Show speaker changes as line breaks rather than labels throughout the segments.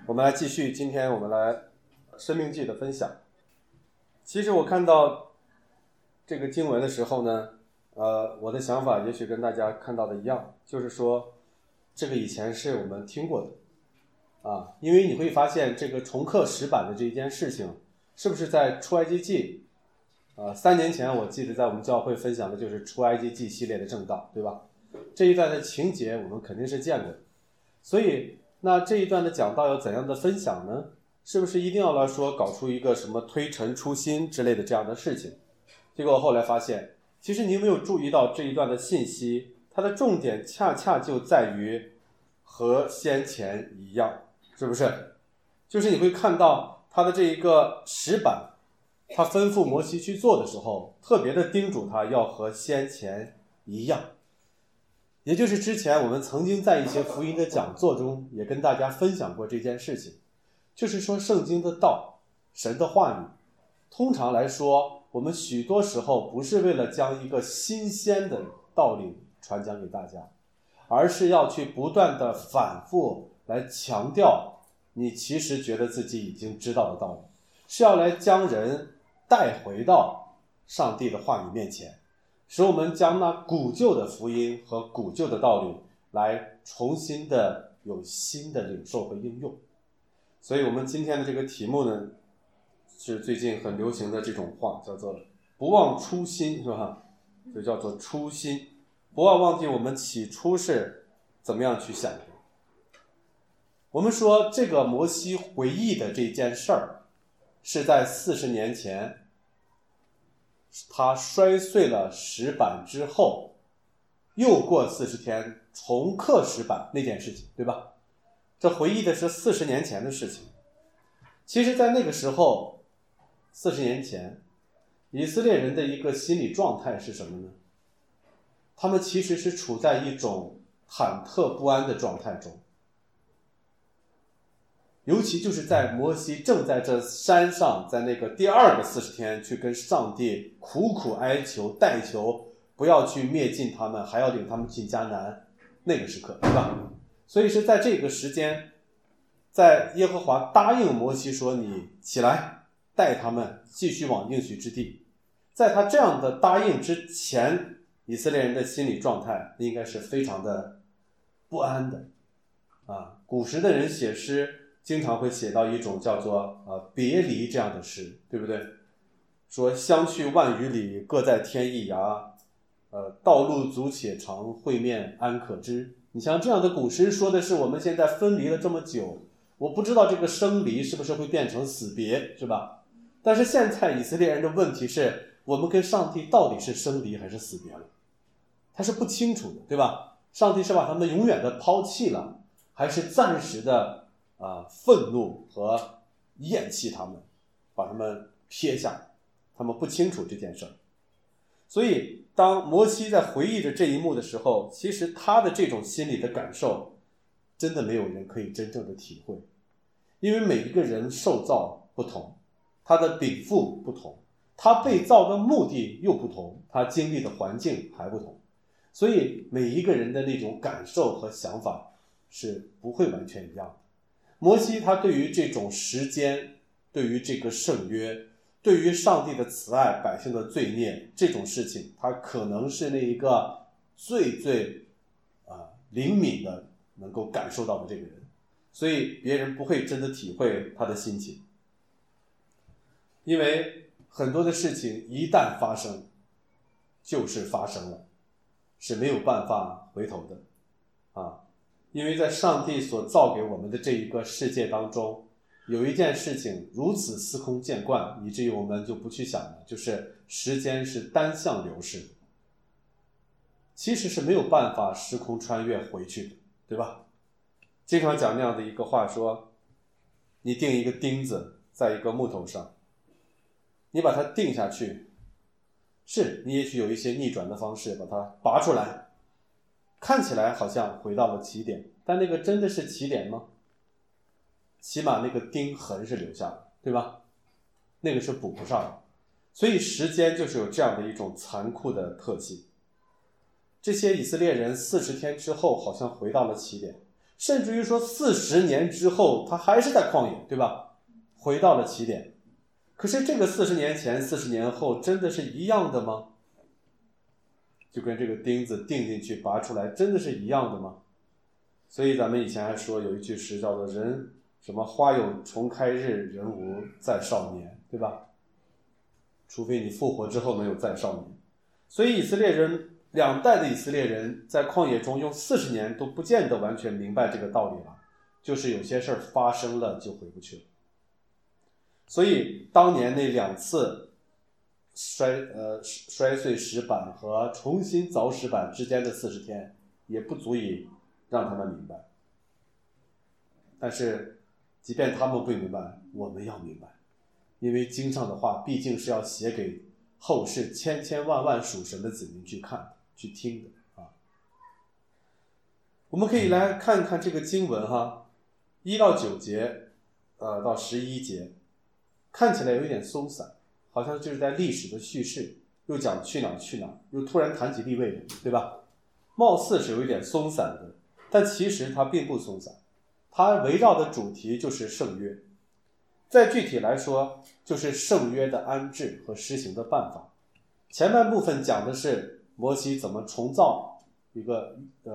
我们来继续今天我们来生命记的分享。其实我看到这个经文的时候呢，我的想法也许跟大家看到的一样，就是说这个以前是我们听过的因为你会发现这个重刻石板的这一件事情，是不是在出埃及记3年前我记得在我们教会分享的就是出埃及记系列的正道，对吧？这一段的情节我们肯定是见过的，所以那这一段的讲道要怎样的分享呢？是不是一定要来说搞出一个什么推陈出新之类的这样的事情？结果我后来发现，其实你有没有注意到这一段的信息，它的重点恰恰就在于和先前一样，是不是？就是你会看到它的这一个石板，他吩咐摩西去做的时候，特别的叮嘱他要和先前一样。也就是之前我们曾经在一些福音的讲座中也跟大家分享过这件事情，就是说圣经的道，神的话语，通常来说我们许多时候不是为了将一个新鲜的道理传讲给大家，而是要去不断的反复来强调你其实觉得自己已经知道的道理，是要来将人带回到上帝的话语面前，使我们将那古旧的福音和古旧的道理来重新的有新的领受和应用。所以我们今天的这个题目呢，是最近很流行的这种话，叫做不忘初心，是吧？就叫做初心，不要忘记我们起初是怎么样去想的。我们说这个摩西回忆的这件事儿，是在40年前他摔碎了石板之后，又过40天重刻石板那件事情，对吧？这回忆的是40年前的事情。其实在那个时候40年前以色列人的一个心理状态是什么呢？他们其实是处在一种忐忑不安的状态中，尤其就是在摩西正在这山上，在那个第2个40天去跟上帝苦苦哀求代求，不要去灭尽他们，还要领他们进迦南，那个时刻，对吧？所以是在这个时间，在耶和华答应摩西说你起来带他们继续往应许之地，在他这样的答应之前，以色列人的心理状态应该是非常的不安的古时的人写诗经常会写到一种叫做别离这样的诗，对不对？说相去万余里，各在天一涯，道路阻且长，会面安可知。你像这样的古诗说的是我们现在分离了这么久，我不知道这个生离是不是会变成死别，是吧？但是现在以色列人的问题是，我们跟上帝到底是生离还是死别了？他是不清楚的，对吧？上帝是把他们永远的抛弃了，还是暂时的愤怒和厌弃他们，把他们撇下，他们不清楚这件事。所以当摩西在回忆着这一幕的时候，其实他的这种心理的感受真的没有人可以真正的体会，因为每一个人受造不同，他的禀赋不同，他被造的目的又不同，他经历的环境还不同，所以每一个人的那种感受和想法是不会完全一样的。摩西他对于这种时间，对于这个圣约，对于上帝的慈爱，百姓的罪孽，这种事情他可能是那一个最灵敏的能够感受到的这个人，所以别人不会真的体会他的心情。因为很多的事情一旦发生就是发生了，是没有办法回头的因为在上帝所造给我们的这一个世界当中，有一件事情如此司空见惯，以至于我们就不去想了，就是时间是单向流逝的，其实是没有办法时空穿越回去的，对吧？经常讲那样的一个话说，你钉一个钉子在一个木头上，你把它钉下去，是你也许有一些逆转的方式把它拔出来，看起来好像回到了起点，但那个真的是起点吗？起码那个钉痕是留下的，对吧？那个是补不上的。所以时间就是有这样的一种残酷的特性。这些以色列人40天之后好像回到了起点， 甚至于说40年之后他还是在旷野，对吧？回到了起点。可是这个40年前40年后真的是一样的吗？就跟这个钉子钉进去拔出来真的是一样的吗？所以咱们以前还说有一句诗叫做人什么花有重开日，人无再少年，对吧？除非你复活之后能有再少年。所以以色列人2代的以色列人在旷野中用40年都不见得完全明白这个道理了，就是有些事儿发生了就回不去了。所以当年那2次摔碎石板和重新凿石板之间的40天也不足以让他们明白。但是即便他们不明白，我们要明白，因为经上的话毕竟是要写给后世千千万万属神的子民去看去听的啊。我们可以来看看这个经文哈，1到9节到11节，看起来有点松散，好像就是在历史的叙事，又讲去哪儿去哪儿，又突然谈起利未人，对吧？貌似是有一点松散的，但其实它并不松散，它围绕的主题就是圣约。再具体来说，就是圣约的安置和施行的办法。前半部分讲的是摩西怎么重凿一个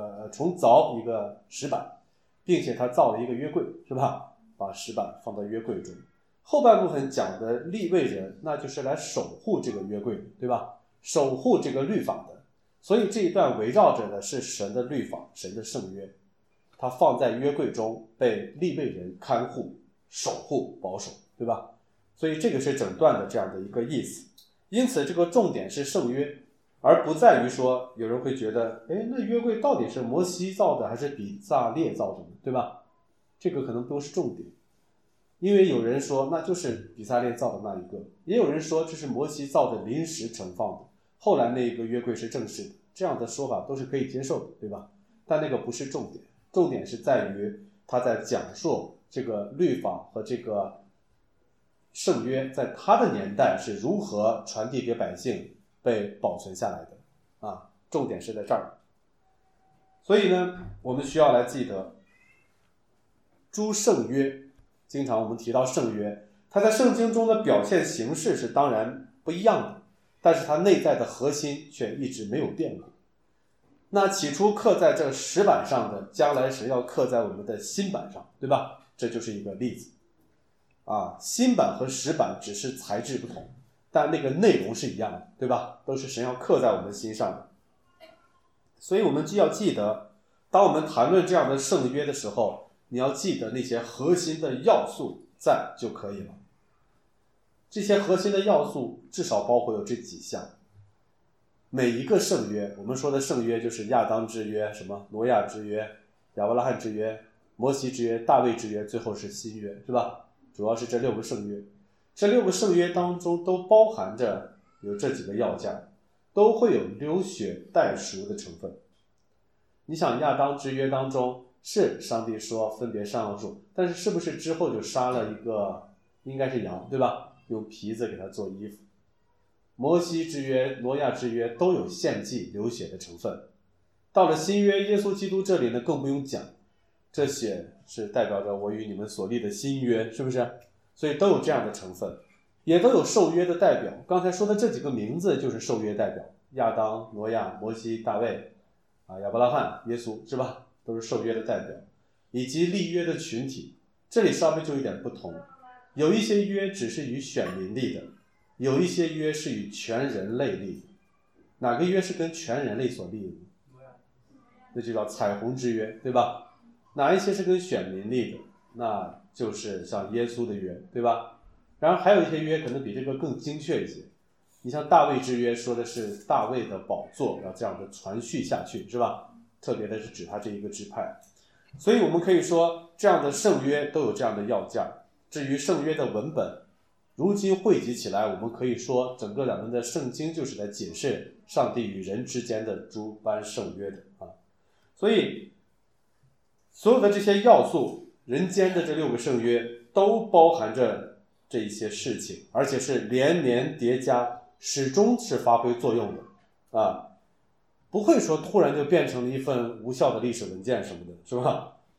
石板，并且他造了一个约柜，是吧？把石板放到约柜中。后半部分讲的利未人，那就是来守护这个约柜的，对吧？守护这个律法的。所以这一段围绕着的是神的律法，神的圣约，它放在约柜中，被利未人看护、守护、保守，对吧？所以这个是整段的这样的一个意思。因此这个重点是圣约，而不在于说有人会觉得，那约柜到底是摩西造的还是比撒列造的呢，对吧？这个可能都是重点。因为有人说那就是比撒列造的那一个，也有人说这是摩西造的临时盛放的，后来那个约柜是正式的，这样的说法都是可以接受的，对吧？但那个不是重点，重点是在于他在讲述这个律法和这个圣约在他的年代是如何传递给百姓被保存下来的啊，重点是在这儿。所以呢，我们需要来记得诸圣约，经常我们提到圣约，它在圣经中的表现形式是当然不一样的，但是它内在的核心却一直没有变过。那起初刻在这石板上的，将来神要刻在我们的心板上，对吧？这就是一个例子啊，新版和石版只是材质不同，但那个内容是一样的，对吧？都是神要刻在我们心上的。所以我们就要记得，当我们谈论这样的圣约的时候，你要记得那些核心的要素在就可以了。这些核心的要素至少包括有这几项。每一个圣约，我们说的圣约就是亚当之约、什么挪亚之约、亚伯拉罕之约、摩西之约、大卫之约，最后是新约，是吧？主要是这6个圣约。这6个圣约当中都包含着有这几个要件，都会有流血代赎的成分。你想亚当之约当中是上帝说分别善恶树，但是是不是之后就杀了一个应该是羊，对吧？用皮子给它做衣服。摩西之约、挪亚之约都有献祭流血的成分。到了新约，耶稣基督这里呢更不用讲，这血是代表着我与你们所立的新约，是不是？所以都有这样的成分，也都有受约的代表。刚才说的这几个名字就是受约代表，亚当、挪亚、摩西、大卫亚伯拉罕、耶稣，是吧？都是受约的代表，以及立约的群体。这里稍微就有点不同，有一些约只是与选民立的，有一些约是与全人类立的。哪个约是跟全人类所立的？那就叫彩虹之约，对吧？哪一些是跟选民立的？那就是像耶稣的约，对吧？然后还有一些约可能比这个更精确一些。你像大卫之约说的是大卫的宝座要这样的传续下去，是吧？特别的是指他这一个支派。所以我们可以说这样的圣约都有这样的要件。至于圣约的文本，如今汇集起来，我们可以说整个咱们的圣经就是在解释上帝与人之间的诸般圣约的所以所有的这些要素，人间的这6个圣约都包含着这一些事情，而且是连绵叠加，始终是发挥作用的不会说突然就变成了一份无效的历史文件什么的，是吧？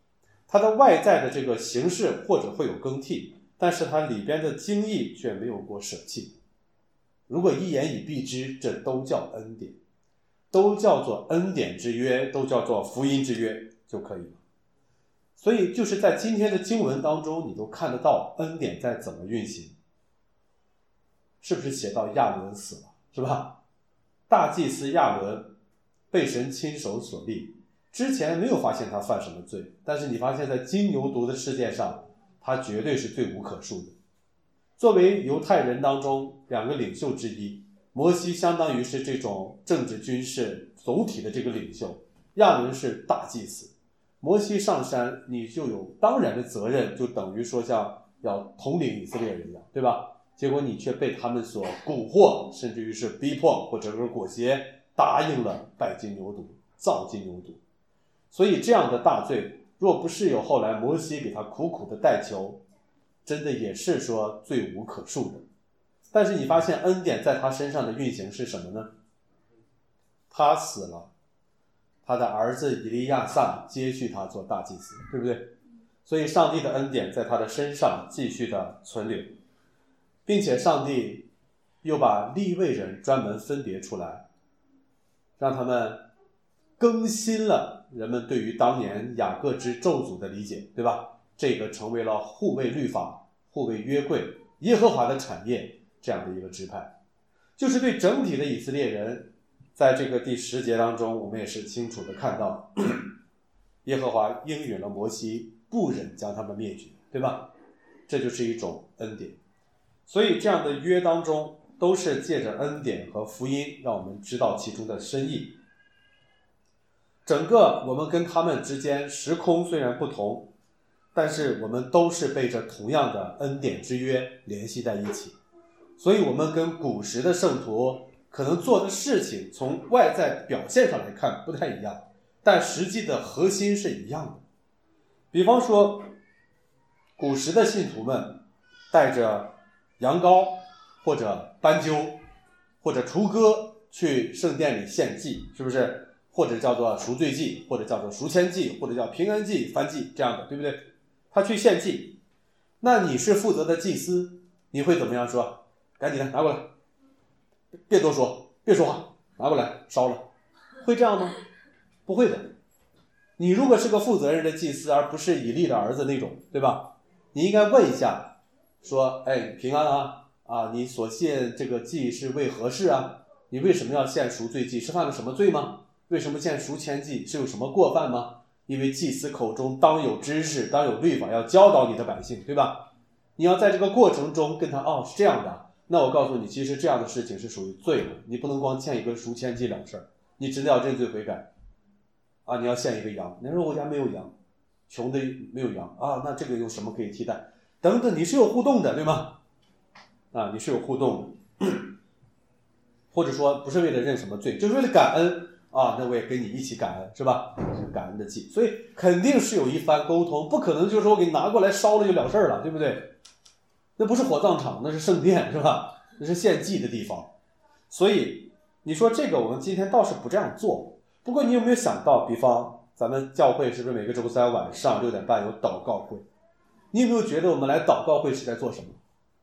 它的外在的这个形式或者会有更替，但是它里边的精义却没有过舍弃。如果一言以蔽之，这都叫恩典，都叫做恩典之约，都叫做福音之约就可以了。所以就是在今天的经文当中，你都看得到恩典在怎么运行。是不是写到亚伦死了，是吧？大祭司亚伦被神亲手所立，之前没有发现他犯什么罪，但是你发现在金牛犊的事件上，他绝对是罪无可恕的。作为犹太人当中两个领袖之一，摩西相当于是这种政治军事总体的这个领袖，亚伦是大祭司。摩西上山，你就有当然的责任，就等于说像要统领以色列人一样，对吧？结果你却被他们所蛊惑，甚至于是逼迫或者是裹挟，答应了拜金牛犊，造金牛犊。所以这样的大罪，若不是有后来摩西给他苦苦的代求，真的也是说罪无可恕的。但是你发现恩典在他身上的运行是什么呢？他死了，他的儿子以利亚撒接续他做大祭司，对不对？所以上帝的恩典在他的身上继续的存留，并且上帝又把利未人专门分别出来，让他们更新了人们对于当年雅各之咒诅的理解，对吧？这个成为了护卫律法、护卫约柜、耶和华的产业这样的一个支派。就是对整体的以色列人，在这个第10节当中，我们也是清楚的看到耶和华应允了摩西，不忍将他们灭绝，对吧？这就是一种恩典。所以这样的约当中，都是借着恩典和福音让我们知道其中的深意。整个我们跟他们之间时空虽然不同，但是我们都是被这同样的恩典之约联系在一起。所以我们跟古时的圣徒可能做的事情从外在表现上来看不太一样，但实际的核心是一样的。比方说古时的信徒们带着羊羔或者斑鸠或者雏鸽去圣殿里献祭，是不是？或者叫做赎罪祭，或者叫做赎愆祭，或者叫平安祭、燔祭，这样的，对不对？他去献祭，那你是负责的祭司，你会怎么样说？赶紧的拿过来，别多说，别说话，拿过来烧了，会这样吗？不会的。你如果是个负责任的祭司，而不是以利的儿子那种，对吧？你应该问一下，说，哎，平安啊，你所献这个祭是为何事啊？你为什么要献赎罪祭？是犯了什么罪吗？为什么献赎愆祭？是有什么过犯吗？因为祭司口中当有知识，当有律法，要教导你的百姓，对吧？你要在这个过程中跟他，是这样的，那我告诉你，其实这样的事情是属于罪的，你不能光献一个赎愆祭两事儿，你真的要认罪悔改啊！你要献一个羊，你说我家没有羊，穷的没有羊啊，那这个用什么可以替代？等等，你是有互动的，对吗？啊，你是有互动的，或者说不是为了认什么罪，就是为了感恩啊，那我也跟你一起感恩，是吧？是感恩的祭，所以肯定是有一番沟通，不可能就是说我给你拿过来烧了就了事儿了，对不对？那不是火葬场，那是圣殿，是吧？那是献祭的地方。所以你说这个我们今天倒是不这样做。不过你有没有想到，比方咱们教会是不是每个周三晚上6点半有祷告会？你有没有觉得我们来祷告会是在做什么？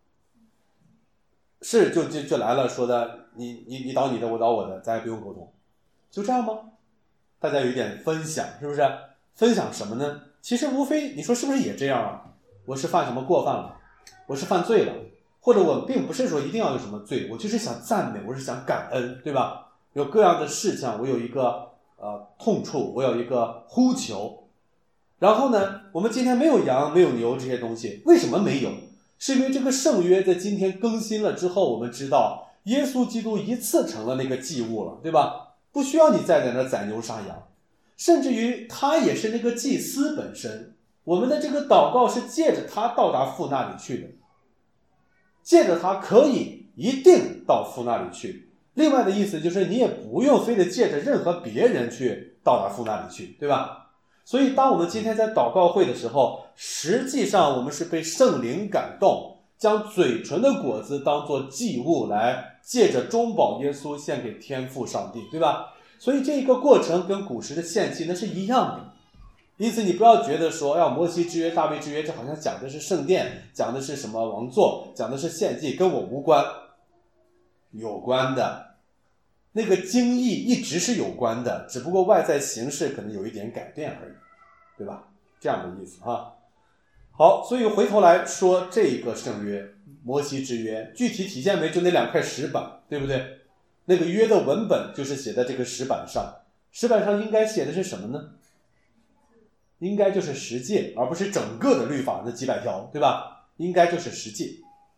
是就来了，说的你祷你的，我祷我的，咱也不用沟通，就这样吗？大家有一点分享，是不是？分享什么呢？其实无非你说是不是也这样啊？我是犯什么过犯了？我是犯罪了，或者我并不是说一定要有什么罪，我就是想赞美，我是想感恩，对吧？有各样的事项，我有一个痛处，我有一个呼求。然后呢，我们今天没有羊没有牛这些东西，为什么没有？是因为这个圣约在今天更新了之后，我们知道耶稣基督一次成了那个祭物了，对吧？不需要你再在那宰牛杀羊，甚至于他也是那个祭司本身。我们的这个祷告是借着他到达父那里去的，借着他可以一定到父那里去。另外的意思就是你也不用非得借着任何别人去到达父那里去，对吧？所以当我们今天在祷告会的时候，实际上我们是被圣灵感动，将嘴唇的果子当作祭物来借着中保耶稣献给天父上帝，对吧？所以这个过程跟古时的献祭那是一样的， 因此你不要觉得说，摩西之约、大卫之约，这好像讲的是圣殿，讲的是什么王座，讲的是献祭，跟我无关。有关的，那个经义一直是有关的，只不过外在形式可能有一点改变而已，对吧？这样的意思啊。好，所以回头来说这个圣约，摩西之约，具体体现为就那2块石板，对不对？那个约的文本就是写在这个石板上，石板上应该写的是什么呢？应该就是十诫，而不是整个的律法那几百条，对吧？应该就是十诫。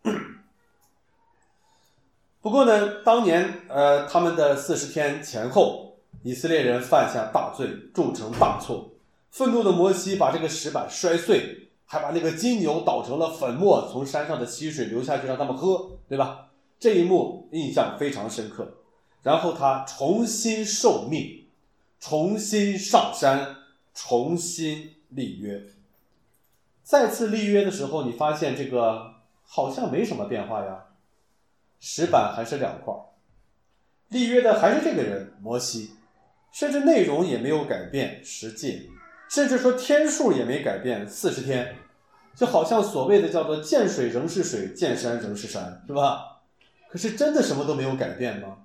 不过呢，当年他们的40天前后，以色列人犯下大罪，铸成大错。愤怒的摩西把这个石板摔碎，还把那个金牛捣成了粉末，从山上的溪水流下去让他们喝，对吧？这一幕印象非常深刻。然后他重新受命，重新上山，重新立约。再次立约的时候，你发现这个好像没什么变化呀，石板还是2块，立约的还是这个人摩西，甚至内容也没有改变，10诫，甚至说天数也没改变，40天，就好像所谓的叫做见水仍是水，见山仍是山，是吧？可是真的什么都没有改变吗？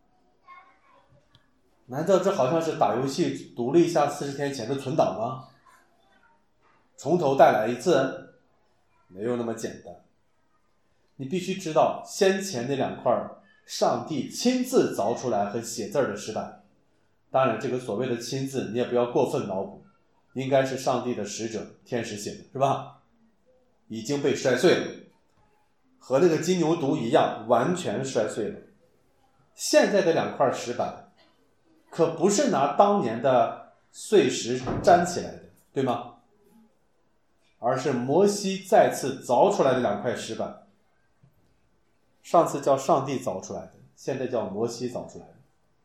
难道这好像是打游戏读了一下40天前的存档吗？从头带来一次？没有那么简单。你必须知道，先前那2块上帝亲自凿出来和写字的石板，当然这个所谓的亲自你也不要过分脑补，应该是上帝的使者天使写的，是吧？已经被摔碎了，和那个金牛犊一样，完全摔碎了。现在的2块石板可不是拿当年的碎石粘起来的，对吗？而是摩西再次凿出来的2块石板，上次叫上帝凿出来的，现在叫摩西凿出来的。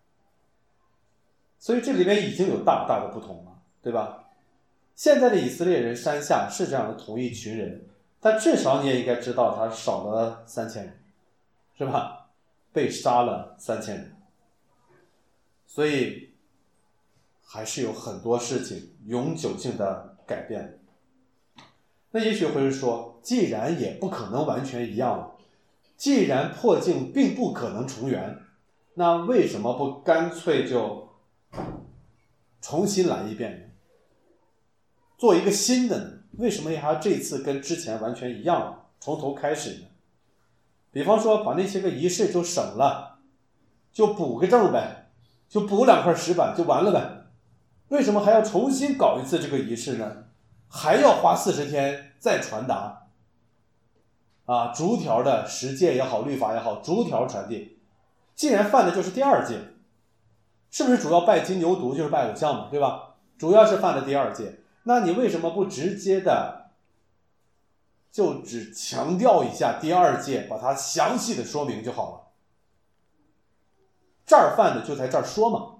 所以这里面已经有大大的不同了，对吧？现在的以色列人山下是这样的同一群人，但至少你也应该知道他少了3000人，是吧？被杀了3000人。所以还是有很多事情永久性的改变。那也许会说，既然也不可能完全一样了，既然破镜并不可能重圆，那为什么不干脆就重新来一遍呢？做一个新的呢？为什么还要这次跟之前完全一样，从头开始呢？比方说把那些个仪式就省了，就补个正呗，就补2块石板就完了呗。为什么还要重新搞一次这个仪式呢？还要花40天再传达逐条的十诫也好，律法也好，逐条传递。既然犯的就是第2诫，是不是主要拜金牛犊就是拜偶像嘛，对吧？主要是犯了第2诫，那你为什么不直接的就只强调一下第2诫，把它详细的说明就好了？这儿犯的就在这儿说嘛，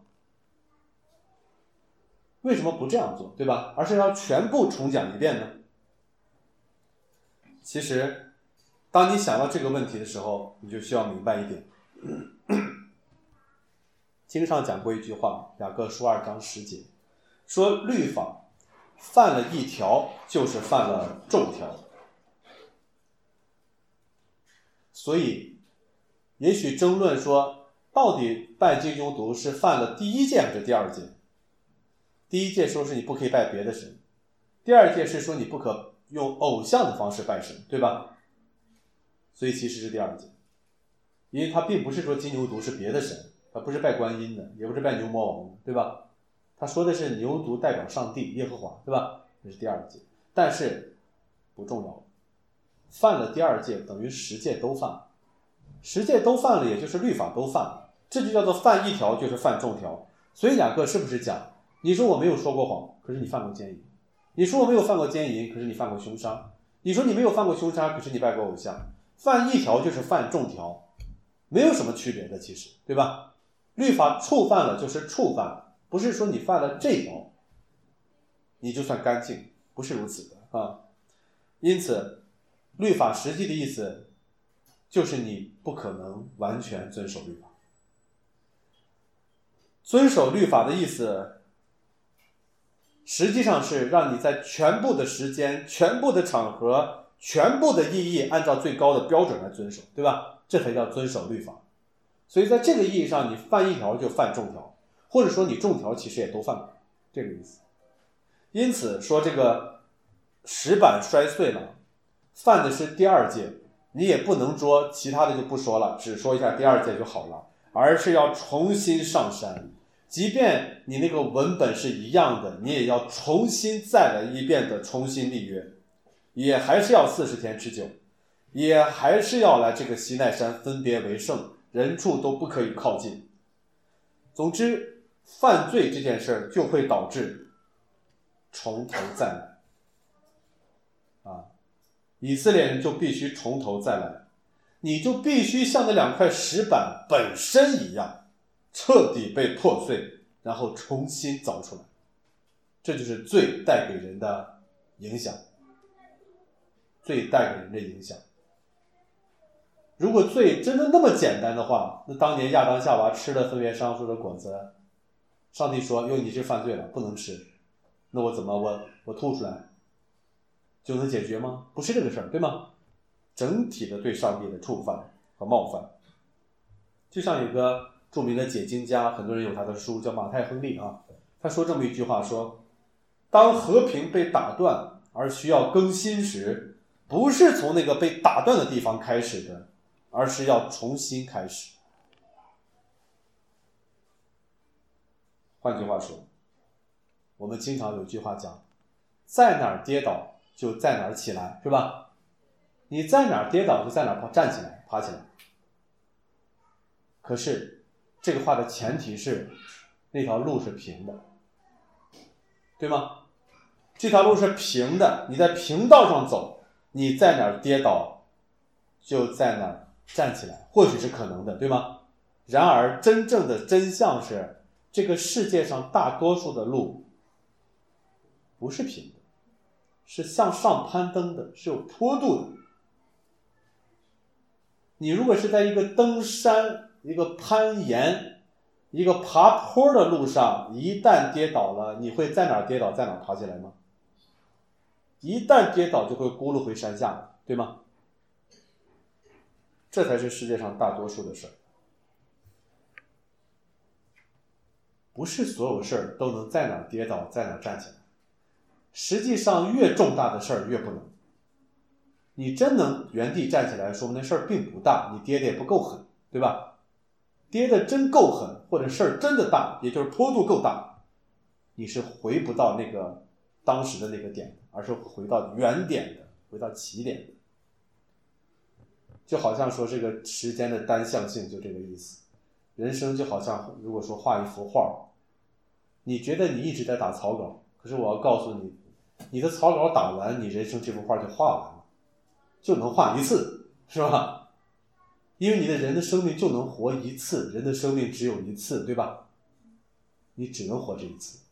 为什么不这样做，对吧？而是要全部重讲一遍呢？其实当你想到这个问题的时候，你就需要明白一点。经上讲过一句话，雅各书2章10节，说律法犯了1条就是犯了众条。所以也许争论说，到底拜金牛犊是犯了第1诫还是第2诫？第1诫说是你不可以拜别的神，第2诫是说你不可用偶像的方式拜神，对吧？所以其实是第2诫，因为它并不是说金牛犊是别的神，它不是拜观音的，也不是拜牛魔王的，对吧？他说的是牛犊代表上帝耶和华，对吧？这是第2诫。但是不重要，犯了第2诫等于10诫都犯了，10诫都犯了，也就是律法都犯了，这就叫做犯1条就是犯众条。所以雅各是不是讲，你说我没有说过谎，可是你犯过奸淫；你说我没有犯过奸淫，可是你犯过凶杀；你说你没有犯过凶杀，可是你拜过偶像。犯1条就是犯众条，没有什么区别的，其实，对吧？律法触犯了就是触犯了，不是说你犯了这条你就算干净，不是如此的啊。因此律法实际的意思就是你不可能完全遵守律法。遵守律法的意思实际上是让你在全部的时间、全部的场合、全部的意义按照最高的标准来遵守，对吧？这才叫遵守律法。所以在这个意义上，你犯一条就犯众条，或者说你众条其实也都犯过，这个意思。因此说这个石板摔碎了，犯的是第二戒，你也不能说其他的就不说了，只说一下第二戒就好了，而是要重新上山。即便你那个文本是一样的，你也要重新再来一遍的重新立约，也还是要40天持久，也还是要来这个西奈山分别为圣，人畜都不可以靠近。总之，犯罪这件事就会导致从头再来以色列人就必须从头再来，你就必须像那2块石板本身一样，彻底被破碎，然后重新凿出来。这就是罪带给人的影响，罪带给人的影响。如果罪真的那么简单的话，那当年亚当夏娃吃了分别善恶树的果子，上帝说：“哟，你是犯罪了，不能吃。”那我怎么我吐出来就能解决吗？不是这个事儿，对吗？整体的对上帝的触犯和冒犯。就像有个著名的解经家，很多人有他的书，叫马太亨利他说这么一句话说：当和平被打断而需要更新时，不是从那个被打断的地方开始的，而是要重新开始。换句话说，我们经常有句话讲，在哪儿跌倒就在哪儿起来，是吧？你在哪儿跌倒就在哪儿站起来爬起来。可是这个话的前提是那条路是平的，对吗？这条路是平的，你在平道上走，你在哪儿跌倒就在哪儿站起来，或许是可能的，对吗？然而真正的真相是，这个世界上大多数的路不是平的，是向上攀登的，是有坡度的。你如果是在一个登山、一个攀岩、一个爬坡的路上，一旦跌倒了，你会在哪儿跌倒在哪儿爬起来吗？一旦跌倒就会咕噜回山下，对吗？这才是世界上大多数的事儿。不是所有事儿都能在哪儿跌倒在哪儿站起来，实际上越重大的事儿越不能。你真能原地站起来，说明那事儿并不大，你跌的也不够狠，对吧？跌的真够狠，或者事儿真的大，也就是坡度够大，你是回不到那个当时的那个点，而是回到原点的，回到起点的。就好像说这个时间的单向性就这个意思。人生就好像如果说画一幅画，你觉得你一直在打草稿，可是我要告诉你，你的草稿打完，你人生这幅画就画完了，就能画一次，是吧？因为你的人的生命就能活一次，人的生命只有一次，对吧？你只能活这一次。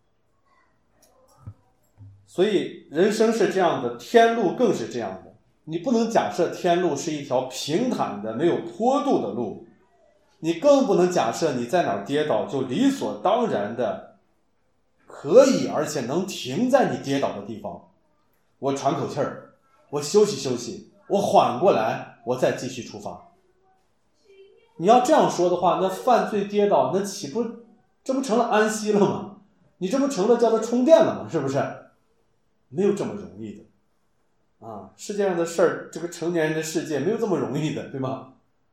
所以人生是这样的，天路更是这样的。你不能假设天路是一条平坦的没有坡度的路，你更不能假设你在哪儿跌倒就理所当然的可以而且能停在你跌倒的地方，我喘口气儿，我休息休息，我缓过来，我再继续出发。你要这样说的话，那犯罪跌倒，那岂不这不成了安息了吗？你这不成了叫它充电了吗？是不是？没有这么容易的世界上的事儿，这个成年人的世界没有这么容易的，对吗？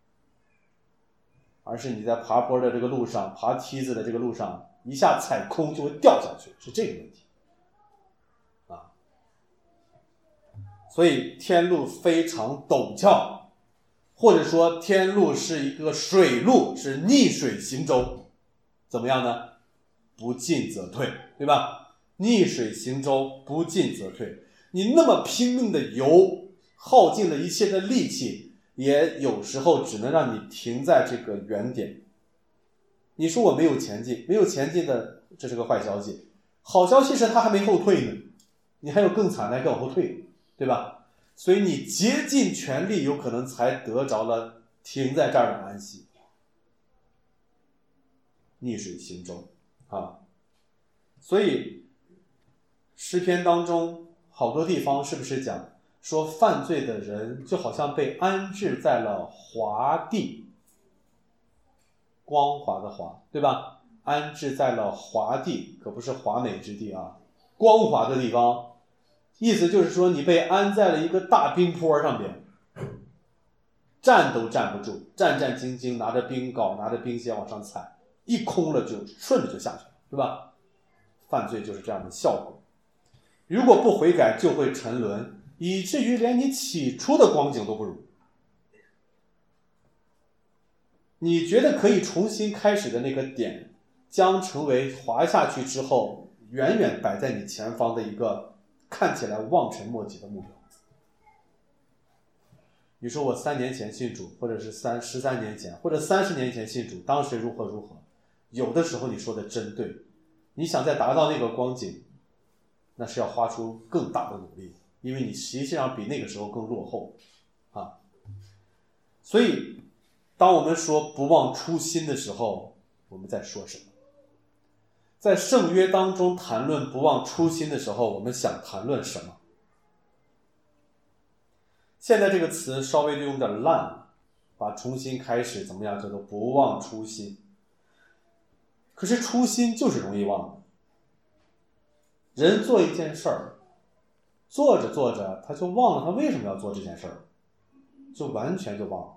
而是你在爬坡的这个路上，爬梯子的这个路上，一下踩空就会掉下去，是这个问题所以天路非常陡峭，或者说天路是一个水路，是逆水行舟。怎么样呢？不进则退，对吧？逆水行舟，不进则退。你那么拼命的游，耗尽了一切的力气，也有时候只能让你停在这个原点。你说我没有前进，没有前进的，这是个坏消息。好消息是它还没后退呢，你还有更惨的，还更往后退，对吧？所以你竭尽全力，有可能才得着了停在这儿的安息。逆水行舟所以诗篇当中好多地方是不是讲说犯罪的人就好像被安置在了华地，光滑的滑，对吧？安置在了华地，可不是华美之地啊，光滑的地方，意思就是说你被安在了一个大冰坡上边，站都站不住，战战兢兢拿着冰镐拿着冰鞋往上踩，一空了就顺着就下去了，对吧？犯罪就是这样的效果，如果不悔改就会沉沦，以至于连你起初的光景都不如。你觉得可以重新开始的那个点，将成为滑下去之后远远摆在你前方的一个看起来望尘莫及的目标。你说我3年前信主，或者是13年前，或者30年前信主，当时如何如何，有的时候你说的真对，你想再达到那个光景，那是要花出更大的努力，因为你实际上比那个时候更落后啊。所以当我们说不忘初心的时候，我们在说什么？在圣约当中谈论不忘初心的时候，我们想谈论什么？现在这个词稍微的用点烂了，把重新开始怎么样叫做不忘初心。可是初心就是容易忘的。人做一件事儿，做着做着他就忘了他为什么要做这件事儿，就完全就忘了。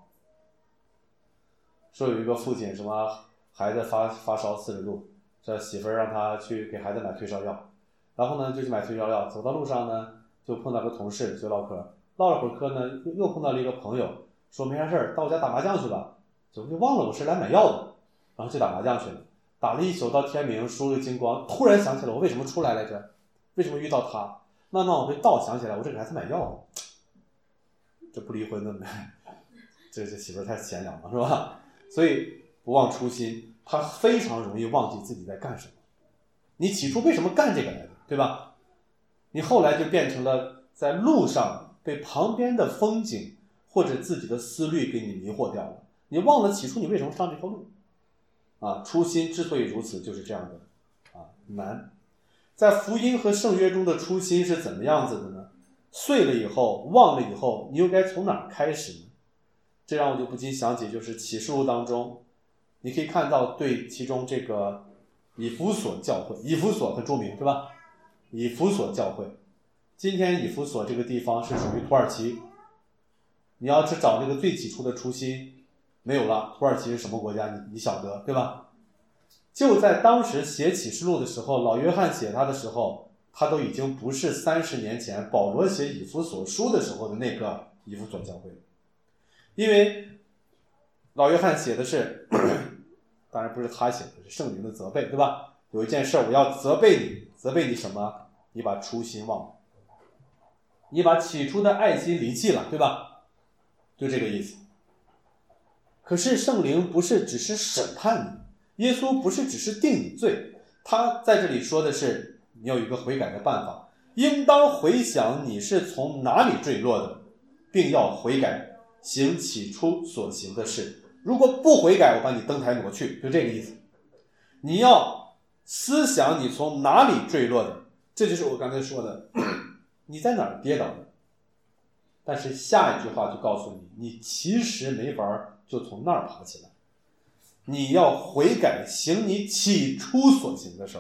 说有一个父亲什么孩子发烧40度，这媳妇儿让他去给孩子买退烧药，然后呢就去买退烧药，走到路上呢就碰到个同事就唠嗑，唠了会儿嗑呢又碰到了一个朋友，说没啥事儿到我家打麻将去吧，就忘了我是来买药的，然后就打麻将去了，打了一宿到天明，输了精光，突然想起来我为什么出来来着，为什么遇到他，慢慢往回倒想起来我这给孩子买药，这不离婚的没，这媳妇儿太贤良了是吧？所以不忘初心，他非常容易忘记自己在干什么。你起初为什么干这个来的，对吧？你后来就变成了在路上被旁边的风景或者自己的思虑给你迷惑掉了，你忘了起初你为什么上这条路啊？初心之所以如此，就是这样的啊，难。在福音和圣约中的初心是怎么样子的呢？碎了以后，忘了以后，你又该从哪儿开始呢？这让我就不禁想起，就是启示录当中，你可以看到对其中这个以弗所教会，以弗所很著名是吧？以弗所教会，今天以弗所这个地方是属于土耳其，你要是找这个最起初的初心，没有了。土耳其是什么国家？你晓得对吧？就在当时写启示录的时候，老约翰写他的时候，他都已经不是30年前保罗写以弗所书的时候的那个以弗所教会了。因为老约翰写的是当然不是他写的，是圣灵的责备，对吧？有一件事我要责备你，责备你什么？你把初心忘了，你把起初的爱心离弃了，对吧？就这个意思。可是圣灵不是只是审判你，耶稣不是只是定你罪，他在这里说的是你有一个悔改的办法，应当回想你是从哪里坠落的，并要悔改，行起初所行的事。如果不悔改，我把你灯台挪去，就这个意思。你要思想你从哪里坠落的，这就是我刚才说的你在哪儿跌倒的。但是下一句话就告诉你，你其实没法就从那儿爬起来，你要悔改，行你起初所行的事儿。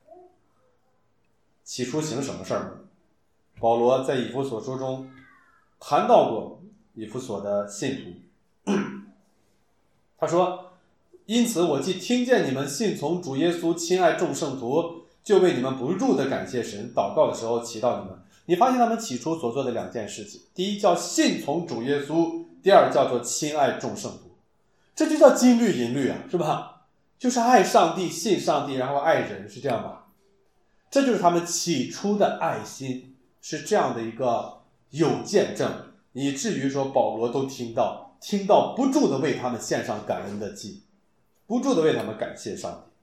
起初行什么事儿呢？保罗在以弗所书中谈到过以弗所的信徒，他说，因此我既听见你们信从主耶稣，亲爱众圣徒，就为你们不住的感谢神，祷告的时候祈祷你们。你发现他们起初所做的2件事情，第一叫信从主耶稣，第二叫做亲爱众圣徒。这就叫金律银律啊，是吧？就是爱上帝，信上帝，然后爱人，是这样吧？这就是他们起初的爱心，是这样的一个有见证，以至于说保罗都听到不住的为他们献上感恩的祭，不住的为他们感谢上帝。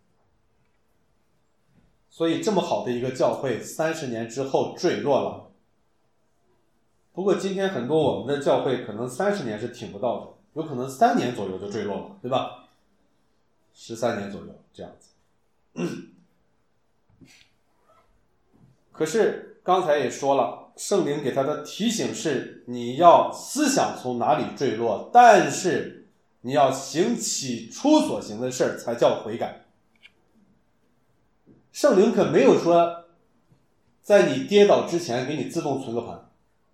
所以这么好的一个教会30年之后坠落了。不过今天很多我们的教会可能30年是挺不到的，有可能3年左右就坠落了，对吧？13年左右这样子。 可是刚才也说了，圣灵给他的提醒是你要思想从哪里坠落，但是你要行起初所行的事才叫悔改。圣灵可没有说在你跌倒之前给你自动存个盘，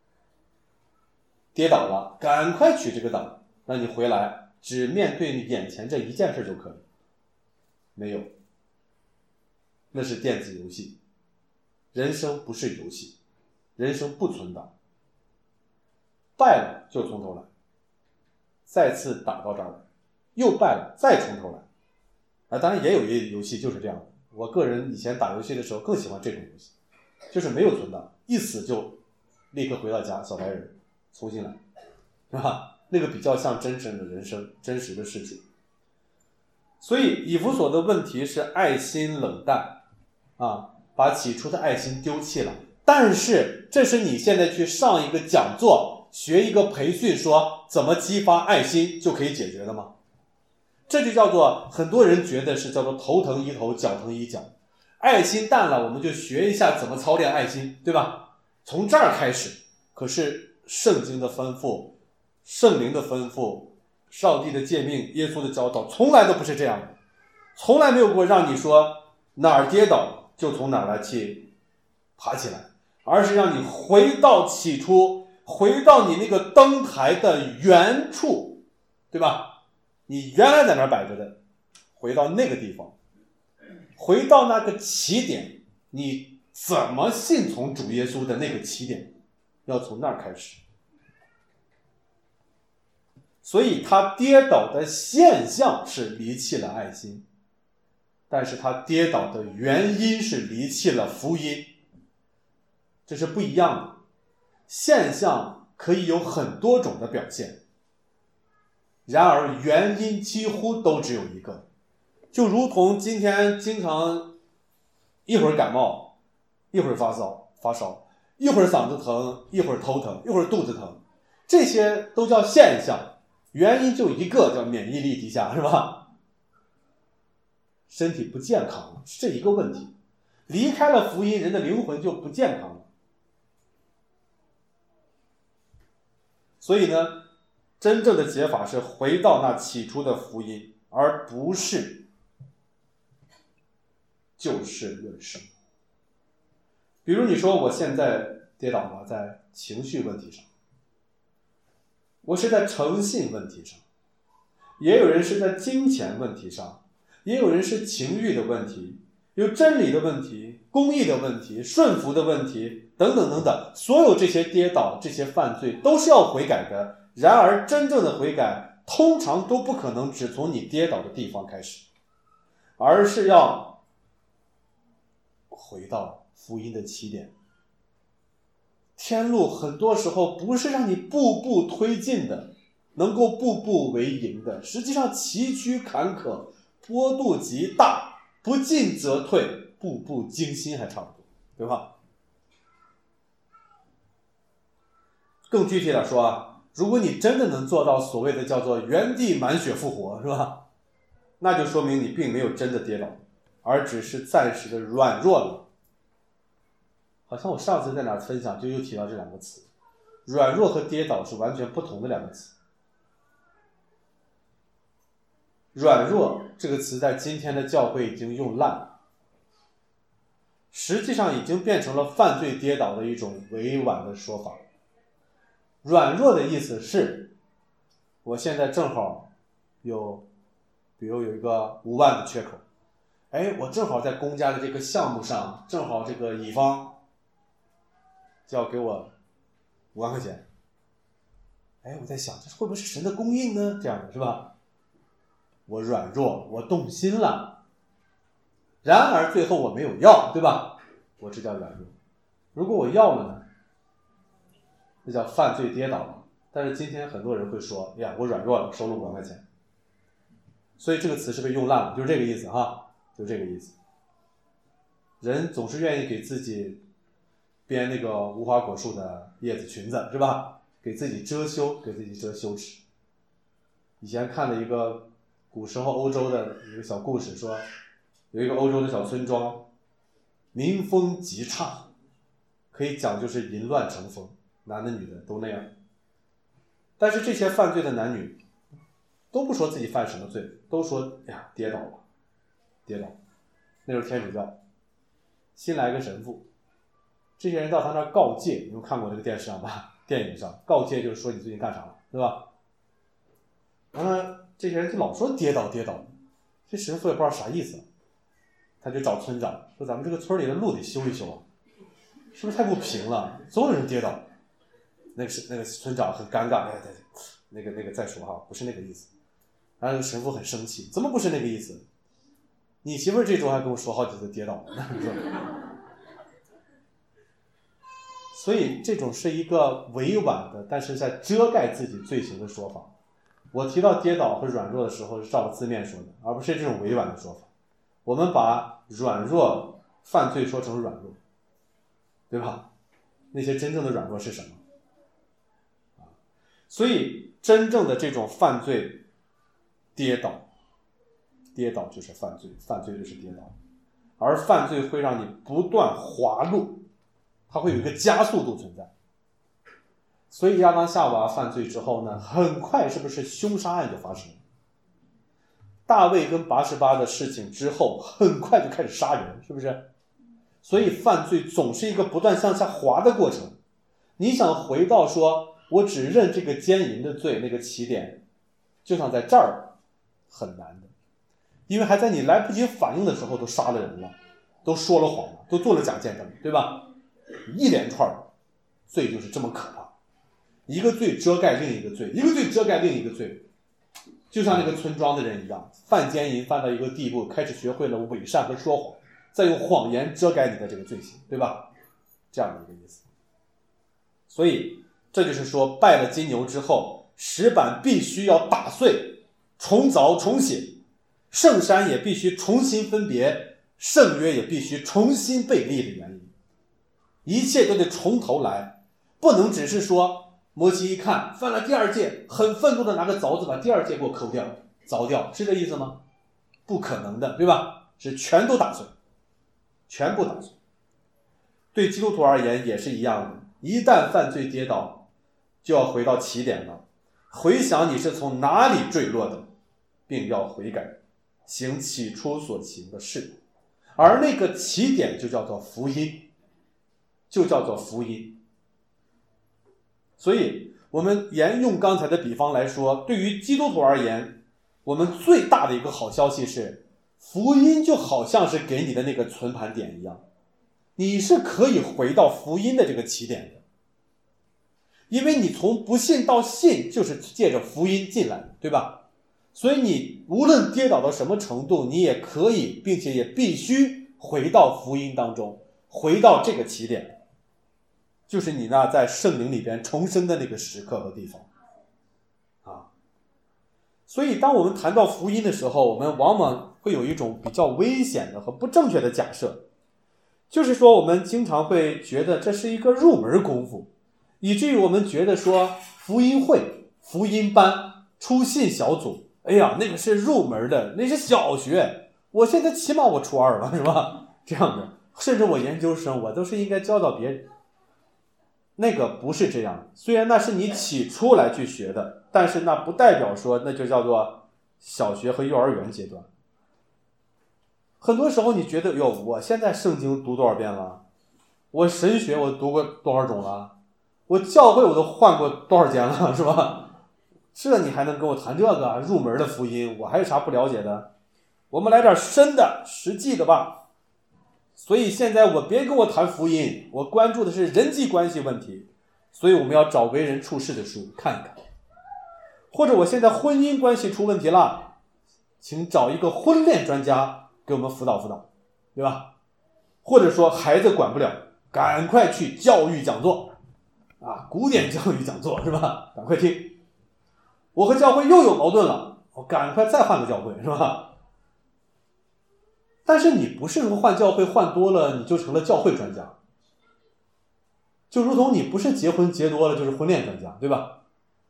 跌倒了赶快取这个档，让你回来只面对你眼前这一件事就可以。没有，那是电子游戏。人生不是游戏，人生不存档，败了就从头来，再次打到这儿来，又败了再从头来。当然也有一游戏就是这样的，我个人以前打游戏的时候更喜欢这种游戏，就是没有存档，一死就立刻回到家，小白人重新来，是吧？那个比较像真正的人生，真实的事情。所以以弗所的问题是爱心冷淡啊，把起初的爱心丢弃了。但是这是你现在去上一个讲座，学一个培训，说怎么激发爱心就可以解决的吗？这就叫做很多人觉得是叫做头疼医头，脚疼医脚。爱心淡了，我们就学一下怎么操练爱心，对吧？从这儿开始。可是圣经的吩咐，圣灵的吩咐，上帝的诫命，耶稣的教导从来都不是这样的，从来没有过让你说哪儿跌倒就从哪儿来去爬起来，而是让你回到起初，回到你那个灯台的原处，对吧？你原来在那儿摆着的，回到那个地方，回到那个起点，你怎么信从主耶稣的那个起点，要从那儿开始。所以他跌倒的现象是离弃了爱心，但是他跌倒的原因是离弃了福音，这是不一样的。现象可以有很多种的表现，然而原因几乎都只有一个，就如同今天经常一会儿感冒，一会儿发烧，一会儿嗓子疼，一会儿头疼，一会儿肚子疼，这些都叫现象，原因就一个，叫免疫力低下，是吧？身体不健康了，是这一个问题。离开了福音，人的灵魂就不健康了。所以呢，真正的解法是回到那起初的福音，而不是就事论事。比如你说我现在跌倒了，在情绪问题上，我是在诚信问题上，也有人是在金钱问题上，也有人是情欲的问题，有真理的问题，公义的问题，顺服的问题，等等等等。所有这些跌倒，这些犯罪都是要悔改的。然而真正的悔改通常都不可能只从你跌倒的地方开始，而是要回到福音的起点。天路很多时候不是让你步步推进的，能够步步为营的，实际上崎岖坎坷，坡度极大，不进则退，步步惊心还差不多，对吧？更具体的说啊，如果你真的能做到所谓的叫做原地满血复活，是吧？那就说明你并没有真的跌倒，而只是暂时的软弱了。好像我上次在哪分享就又提到这两个词，软弱和跌倒是完全不同的两个词。软弱这个词在今天的教会已经用烂了，实际上已经变成了犯罪跌倒的一种委婉的说法。软弱的意思是，我现在正好比如有一个5万的缺口，我正好在公家的这个项目上，正好这个乙方就要给我5万块钱，我在想这会不会是神的供应呢？这样的是吧？我软弱，我动心了，然而最后我没有要，对吧？我这叫软弱。如果我要了呢，那叫犯罪跌倒了。但是今天很多人会说，我软弱了，收了5万块钱。所以这个词是被用烂了，就是这个意思哈，就这个意思。人总是愿意给自己编那个无花果树的叶子裙子，是吧？给自己遮羞，给自己遮羞耻。以前看了一个古时候欧洲的一个小故事，说有一个欧洲的小村庄，民风极差， 可以讲就是淫乱成风，男的女的都那样。但是这些犯罪的男女都不说自己犯什么罪，都说哎呀跌倒了，跌倒。那时候天主教新来个神父，这些人到他那儿告诫，你们看过这个电视上吧？电影上告诫就是说你最近干啥了，对吧？完了，这些人就老说跌倒跌倒，这神父也不知道啥意思，他就找村长说：“咱们这个村里的路得修一修啊，是不是太不平了？总有人跌倒。”那个村长很尴尬，那个再说哈，不是那个意思。然后神父很生气，怎么不是那个意思？你媳妇儿这周还跟我说好几次跌倒了。所以这种是一个委婉的，但是在遮盖自己罪行的说法。我提到跌倒和软弱的时候是照着字面说的，而不是这种委婉的说法。我们把软弱犯罪说成软弱，对吧？那些真正的软弱是什么？所以真正的这种犯罪，跌倒就是犯罪，犯罪就是跌倒，而犯罪会让你不断滑落，它会有一个加速度存在。所以亚当夏娃犯罪之后呢，很快是不是凶杀案就发生了？大卫跟拔示巴的事情之后，很快就开始杀人，是不是？所以犯罪总是一个不断向下滑的过程。你想回到说我只认这个奸淫的罪，那个起点就像在这儿，很难的。因为还在你来不及反应的时候都杀了人了，都说了谎了，都做了假见证，对吧？一连串罪就是这么可怕，一个罪遮盖另一个罪，一个罪遮盖另一个罪。就像那个村庄的人一样，犯奸淫犯到一个地步，开始学会了伪善和说谎，再用谎言遮盖你的这个罪行，对吧？这样的一个意思。所以这就是说，拜了金牛之后，石板必须要打碎，重凿重写，圣山也必须重新分别，圣约也必须重新被立的原因。一切都得从头来，不能只是说摩西一看犯了第二戒，很愤怒的拿个凿子把第二戒给我抠掉凿掉，是这意思吗？不可能的，对吧？是全都打碎，全部打碎。对基督徒而言也是一样的，一旦犯罪跌倒，就要回到起点了，回想你是从哪里坠落的，并要悔改，行起初所行的事。而那个起点就叫做福音，就叫做福音。所以我们沿用刚才的比方来说，对于基督徒而言，我们最大的一个好消息是，福音就好像是给你的那个存盘点一样，你是可以回到福音的这个起点的。因为你从不信到信就是借着福音进来的，对吧？所以你无论跌倒到什么程度，你也可以并且也必须回到福音当中，回到这个起点，就是你那在圣灵里边重生的那个时刻和地方啊。所以当我们谈到福音的时候，我们往往会有一种比较危险的和不正确的假设，就是说我们经常会觉得这是一个入门功夫，以至于我们觉得说福音会、福音班、初信小组，哎呀，那个是入门的，那是小学，我现在起码我初二了，是吧？这样的，甚至我研究生，我都是应该教导别人。那个不是这样，虽然那是你起初来去学的，但是那不代表说那就叫做小学和幼儿园阶段。很多时候你觉得哟，我现在圣经读多少遍了，我神学我读过多少种了，我教会我都换过多少间了，是吧？这你还能跟我谈这个入门的福音，我还有啥不了解的？我们来点深的实际的吧。所以现在我别跟我谈福音，我关注的是人际关系问题，所以我们要找为人处事的书看一看。或者我现在婚姻关系出问题了，请找一个婚恋专家给我们辅导辅导，对吧？或者说孩子管不了，赶快去教育讲座啊，古典教育讲座，是吧？赶快听。我和教会又有矛盾了，我赶快再换个教会，是吧？但是你不是说换教会换多了你就成了教会专家，就如同你不是结婚结多了就是婚恋专家，对吧？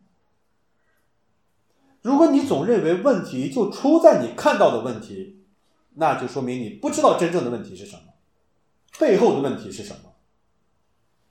如果你总认为问题就出在你看到的问题，那就说明你不知道真正的问题是什么，背后的问题是什么。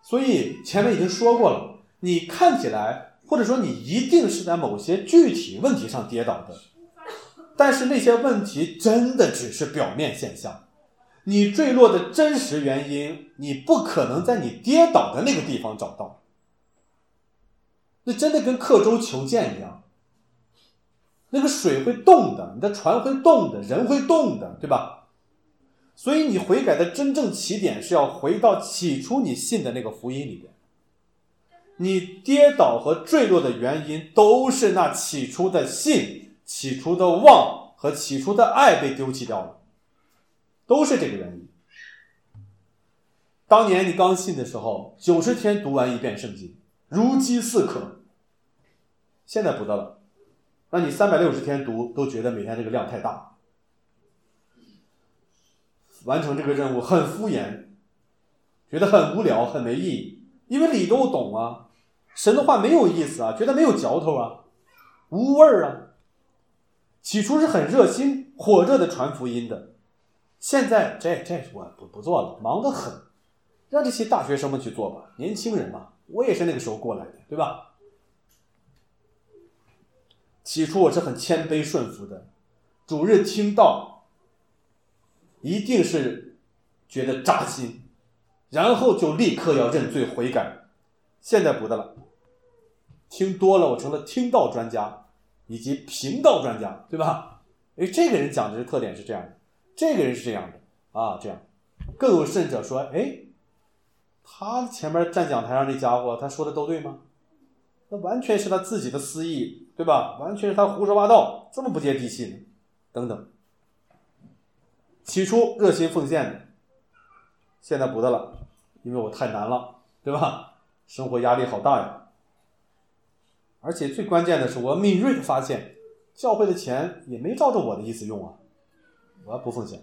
所以前面已经说过了，你看起来或者说你一定是在某些具体问题上跌倒的，但是那些问题真的只是表面现象，你坠落的真实原因你不可能在你跌倒的那个地方找到，那真的跟刻舟求剑一样，那个水会动的，你的船会动的，人会动的，对吧？所以你悔改的真正起点是要回到起初你信的那个福音里边。你跌倒和坠落的原因都是那起初的信、起初的望和起初的爱被丢弃掉了，都是这个原因。当年你刚信的时候，90天读完一遍圣经，如饥似渴。现在不得了，那你360天读都觉得每天这个量太大，完成这个任务很敷衍，觉得很无聊很没意义，因为理都懂啊，神的话没有意思啊，觉得没有嚼头啊，无味儿啊。起初是很热心火热的传福音的，现在这我不做了，忙得很，让这些大学生们去做吧，年轻人嘛，我也是那个时候过来的，对吧？起初我是很谦卑顺服的，主日听到一定是觉得扎心，然后就立刻要认罪悔改。现在不得了，听多了我成了听道专家以及评道专家，对吧？这个人讲的特点是这样的，这个人是这样的啊，这样。更有甚者说，他前面站讲台上那家伙他说的都对吗？那完全是他自己的私意，对吧？完全是他胡说八道，这么不接地气呢？等等。起初热心奉献的，现在不得了，因为我太难了，对吧？生活压力好大呀。而且最关键的是，我敏锐的发现，教会的钱也没照着我的意思用啊，我不奉献。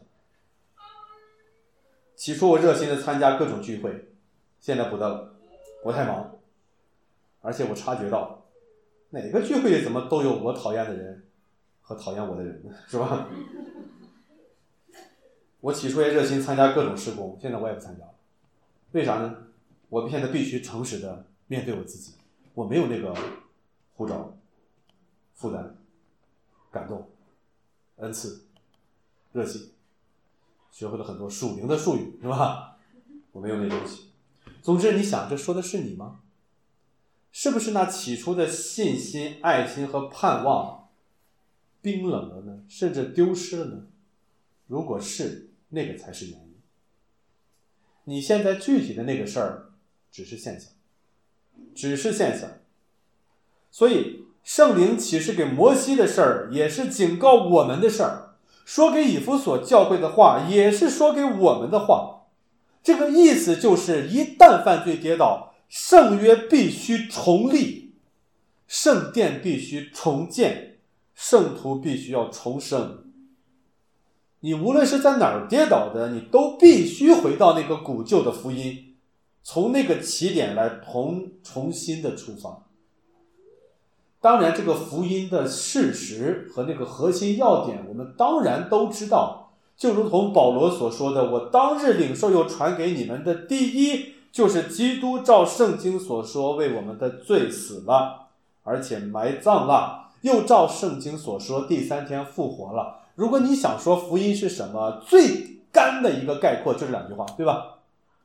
起初我热心的参加各种聚会，现在不得了，我太忙。而且我察觉到，哪个聚会里怎么都有我讨厌的人和讨厌我的人，是吧？我起初也热心参加各种事工，现在我也不参加了。为啥呢？我现在必须诚实的面对我自己，我没有那个护照、负担、感动、恩赐、热心，学会了很多属灵的术语，是吧？我没有那东西。总之，你想，这说的是你吗？是不是那起初的信心、爱心和盼望冰冷了呢？甚至丢失了呢？如果是，那个才是原因。你现在具体的那个事儿只是现象，只是现象。所以圣灵启示给摩西的事儿也是警告我们的事儿，说给以弗所教会的话也是说给我们的话。这个意思就是，一旦犯罪跌倒，圣约必须重立，圣殿必须重建，圣徒必须要重生。你无论是在哪儿跌倒的，你都必须回到那个古旧的福音，从那个起点来重新的出发。当然，这个福音的事实和那个核心要点，我们当然都知道，就如同保罗所说的，我当日领受又传给你们的第一，就是基督照圣经所说为我们的罪死了，而且埋葬了，又照圣经所说第3天复活了。如果你想说福音是什么，最干的一个概括就是2句话，对吧？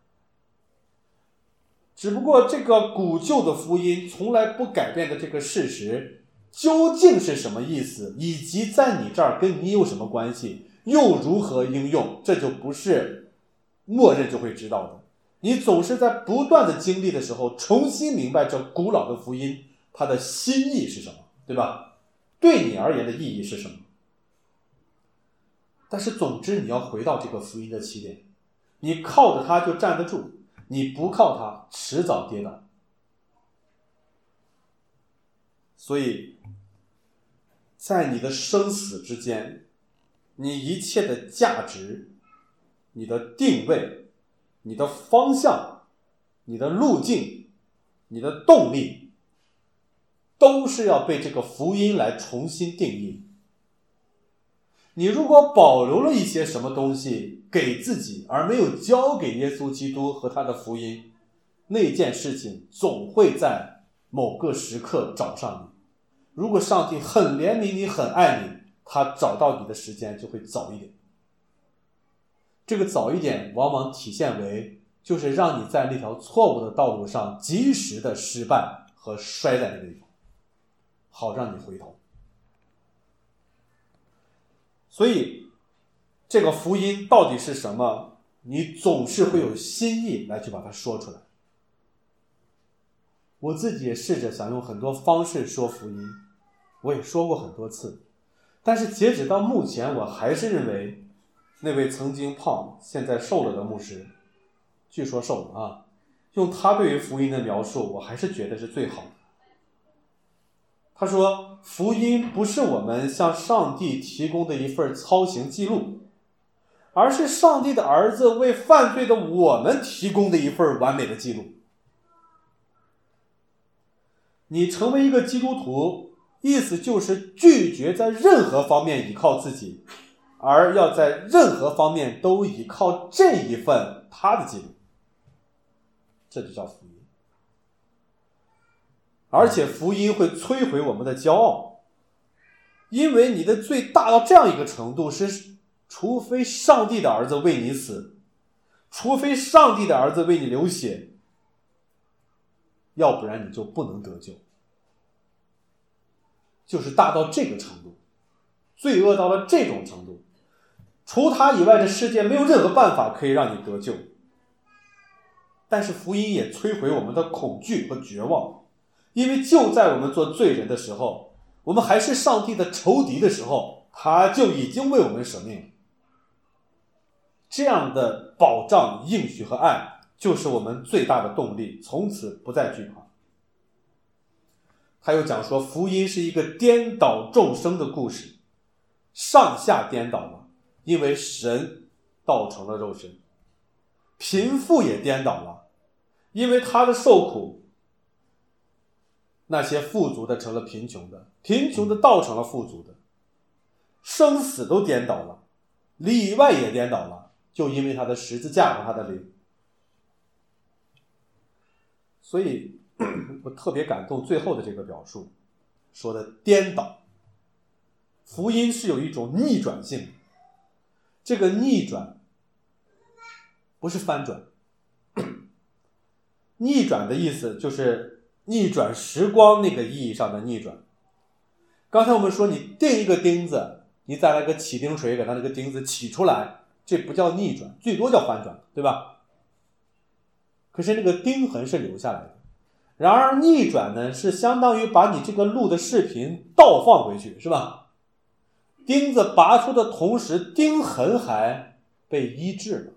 只不过这个古旧的福音从来不改变的这个事实究竟是什么意思，以及在你这儿跟你有什么关系，又如何应用，这就不是默认就会知道的。你总是在不断的经历的时候，重新明白这古老的福音它的心意是什么，对吧？对你而言的意义是什么？但是总之你要回到这个福音的起点，你靠着它就站得住，你不靠它迟早跌倒。所以在你的生死之间，你一切的价值、你的定位、你的方向、你的路径、你的动力，都是要被这个福音来重新定义。你如果保留了一些什么东西给自己，而没有交给耶稣基督和他的福音， 那件事情总会在某个时刻找上你。如果上帝很怜悯你，很爱你，他找到你的时间就会早一点。这个早一点往往体现为就是让你在那条错误的道路上及时的失败和摔在那个地方，好让你回头。所以这个福音到底是什么，你总是会有心意来去把它说出来。我自己也试着想用很多方式说福音，我也说过很多次，但是截止到目前，我还是认为那位曾经胖现在瘦了的牧师，据说瘦了啊，用他对于福音的描述，我还是觉得是最好的。他说，福音不是我们向上帝提供的一份操行记录，而是上帝的儿子为犯罪的我们提供的一份完美的记录。你成为一个基督徒，意思就是拒绝在任何方面依靠自己，而要在任何方面都依靠这一份他的记录，这就叫福音。而且福音会摧毁我们的骄傲，因为你的罪大到这样一个程度，是除非上帝的儿子为你死，除非上帝的儿子为你流血，要不然你就不能得救。就是大到这个程度，罪恶到了这种程度，除他以外的世界没有任何办法可以让你得救。但是福音也摧毁我们的恐惧和绝望，因为就在我们做罪人的时候，我们还是上帝的仇敌的时候，他就已经为我们舍命了。这样的保障、应许和爱，就是我们最大的动力，从此不再惧怕。他又讲说，福音是一个颠倒众生的故事，上下颠倒了，因为神道成了肉身；贫富也颠倒了，因为他的受苦，那些富足的成了贫穷的，贫穷的道成了富足的；生死都颠倒了，里外也颠倒了，就因为他的十字架和他的灵。所以我特别感动最后的这个表述，说的颠倒。福音是有一种逆转性的，这个逆转不是翻转，逆转的意思就是逆转时光那个意义上的逆转。刚才我们说你钉一个钉子，你再来个起钉锤给它那个钉子起出来，这不叫逆转，最多叫翻转，对吧？可是那个钉痕是留下来的。然而逆转呢，是相当于把你这个录的视频倒放回去，是吧？钉子拔出的同时，钉痕还被医治了。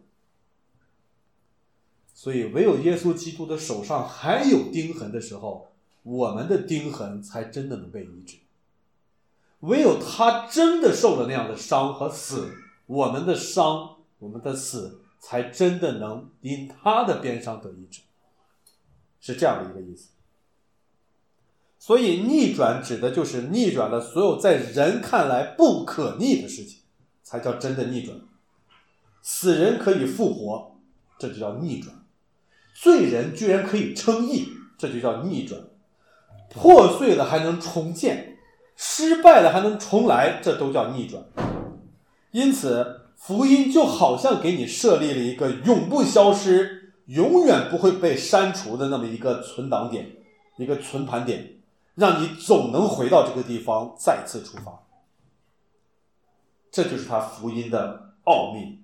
所以唯有耶稣基督的手上还有钉痕的时候，我们的钉痕才真的能被医治。唯有他真的受了那样的伤和死，我们的伤，我们的死才真的能因他的鞭伤得医治，是这样的一个意思。所以逆转指的就是逆转了所有在人看来不可逆的事情，才叫真的逆转。死人可以复活，这就叫逆转；罪人居然可以称义，这就叫逆转；破碎了还能重建，失败了还能重来，这都叫逆转。因此福音就好像给你设立了一个永不消失、永远不会被删除的那么一个存档点，一个存盘点，让你总能回到这个地方再次出发。这就是他福音的奥秘。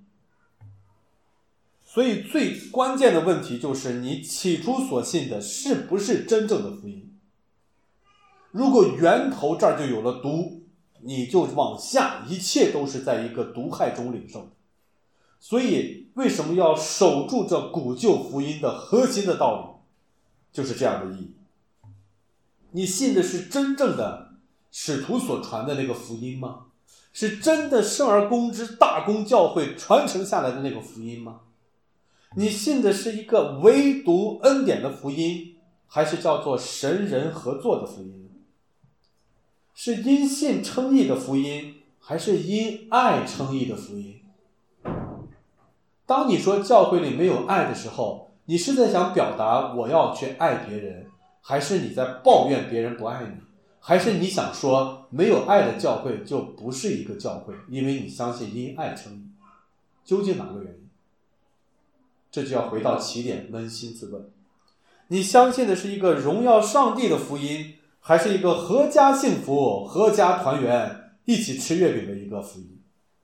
所以最关键的问题就是你起初所信的是不是真正的福音。如果源头这儿就有了毒，你就往下一切都是在一个毒害中领受的。所以为什么要守住这古旧福音的核心的道理，就是这样的意义。你信的是真正的使徒所传的那个福音吗？是真的圣而公之大公教会传承下来的那个福音吗？你信的是一个唯独恩典的福音，还是叫做神人合作的福音？是因信称义的福音，还是因爱称义的福音？当你说教会里没有爱的时候， 你是在想表达我要去爱别人，还是你在抱怨别人不爱你，还是你想说没有爱的教会就不是一个教会，因为你相信因爱称义？究竟哪个原因？这就要回到起点，扪心自问，你相信的是一个荣耀上帝的福音，还是一个阖家幸福、阖家团圆、一起吃月饼的一个福音？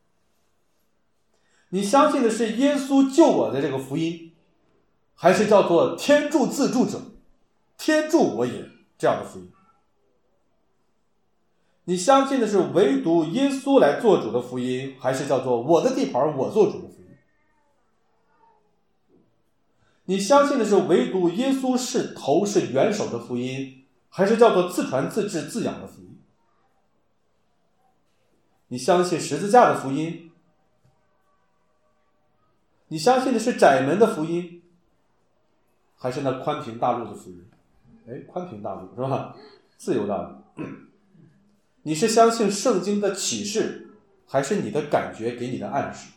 你相信的是耶稣救我的这个福音，还是叫做天助自助者，天助我也这样的福音？你相信的是唯独耶稣来做主的福音，还是叫做我的地盘我做主的福音？你相信的是唯独耶稣是头是元首的福音，还是叫做自传自治自养的福音？你相信十字架的福音？你相信的是窄门的福音，还是那宽平大陆的福音？宽平大陆是吧？自由大陆。你是相信圣经的启示，还是你的感觉给你的暗示？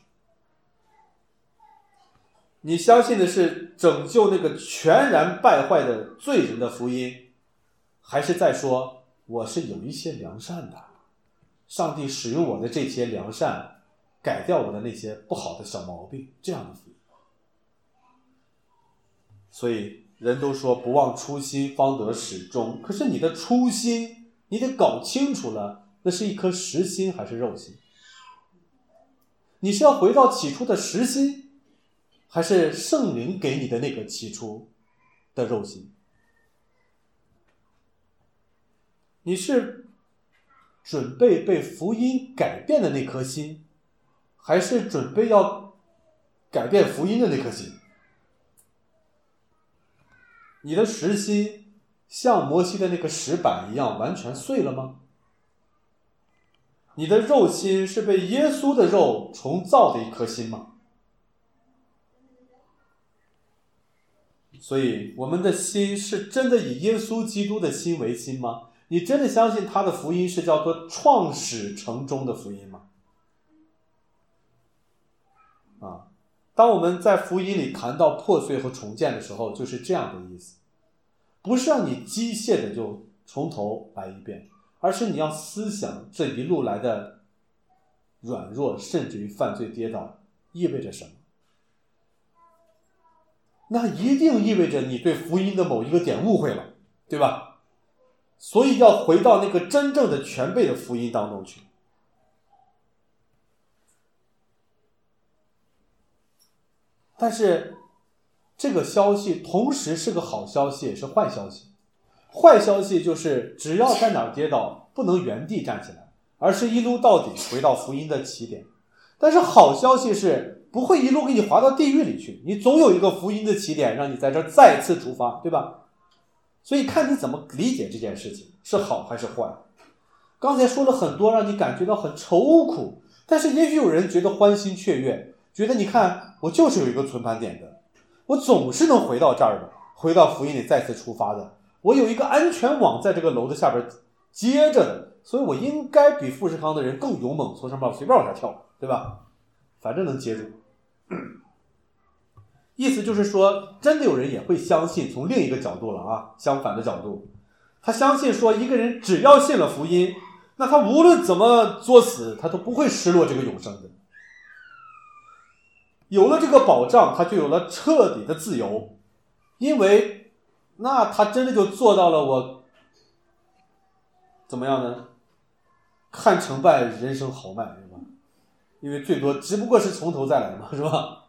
你相信的是拯救那个全然败坏的罪人的福音，还是在说我是有一些良善的，上帝使用我的这些良善改掉我的那些不好的小毛病，这样的福音？所以人都说不忘初心方得始终，可是你的初心你得搞清楚了，那是一颗实心还是肉心？你是要回到起初的实心，还是圣灵给你的那个起初的肉心？你是准备被福音改变的那颗心，还是准备要改变福音的那颗心？你的实心像摩西的那个石板一样完全碎了吗？你的肉心是被耶稣的肉重造的一颗心吗？所以我们的心是真的以耶稣基督的心为心吗？你真的相信他的福音是叫做创始成终的福音吗？当我们在福音里谈到破碎和重建的时候，就是这样的意思，不是让你机械的就从头来一遍，而是你要思想这一路来的软弱甚至于犯罪跌倒意味着什么。那一定意味着你对福音的某一个点误会了，对吧？所以要回到那个真正的全备的福音当中去。但是这个消息同时是个好消息也是坏消息。坏消息就是只要在哪儿跌倒不能原地站起来，而是一路到底回到福音的起点。但是好消息是不会一路给你滑到地狱里去，你总有一个福音的起点让你在这儿再次出发，对吧？所以看你怎么理解这件事情是好还是坏。刚才说了很多让你感觉到很愁苦，但是也许有人觉得欢欣雀跃，觉得你看我就是有一个存盘点的，我总是能回到这儿的，回到福音里再次出发的，我有一个安全网在这个楼的下边接着的，所以我应该比富士康的人更勇猛，从上面随便往下跳，对吧？反正能接住。意思就是说真的有人也会相信，从另一个角度了啊，相反的角度，他相信说一个人只要信了福音，那他无论怎么作死他都不会失落这个永生的。有了这个保障，他就有了彻底的自由，因为那他真的就做到了我怎么样呢？看成败人生豪迈，是吧？因为最多只不过是从头再来嘛，是吧？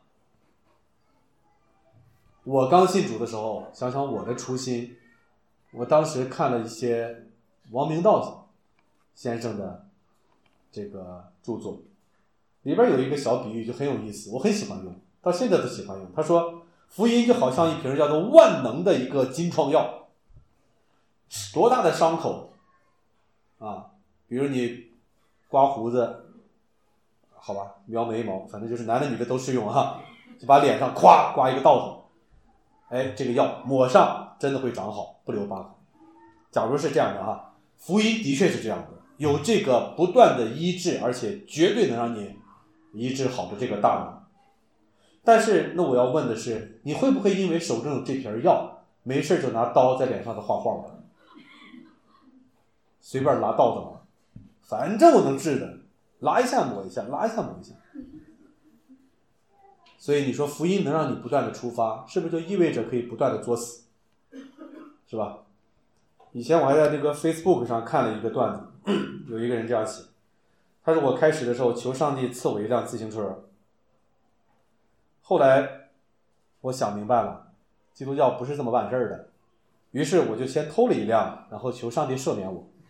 我刚信主的时候，想想我的初心，我当时看了一些王明道先生的这个著作，里边有一个小比喻就很有意思，我很喜欢用，到现在都喜欢用。他说福音就好像一瓶叫做万能的一个金疮药，多大的伤口啊，比如你刮胡子，好吧，描眉毛，反正就是男的女的都适用啊，就把脸上咵刮一个道子，这个药抹上真的会长好，不留疤痕。假如是这样的啊，福音的确是这样的，有这个不断的医治，而且绝对能让你医治好的这个大能。 但是那我要问的是，你会不会因为手中有这瓶药，没事就拿刀在脸上的画画玩，随便拿刀子玩，反正我能治的，拉一下抹一下，拉一下抹一下。所以你说福音能让你不断的出发，是不是就意味着可以不断的作死，是吧？以前我还在那个 Facebook 上看了一个段子，有一个人这样写，他说我开始的时候求上帝赐我一辆自行车，后来我想明白了，基督教不是这么办事的，于是我就先偷了一辆，然后求上帝赦免我。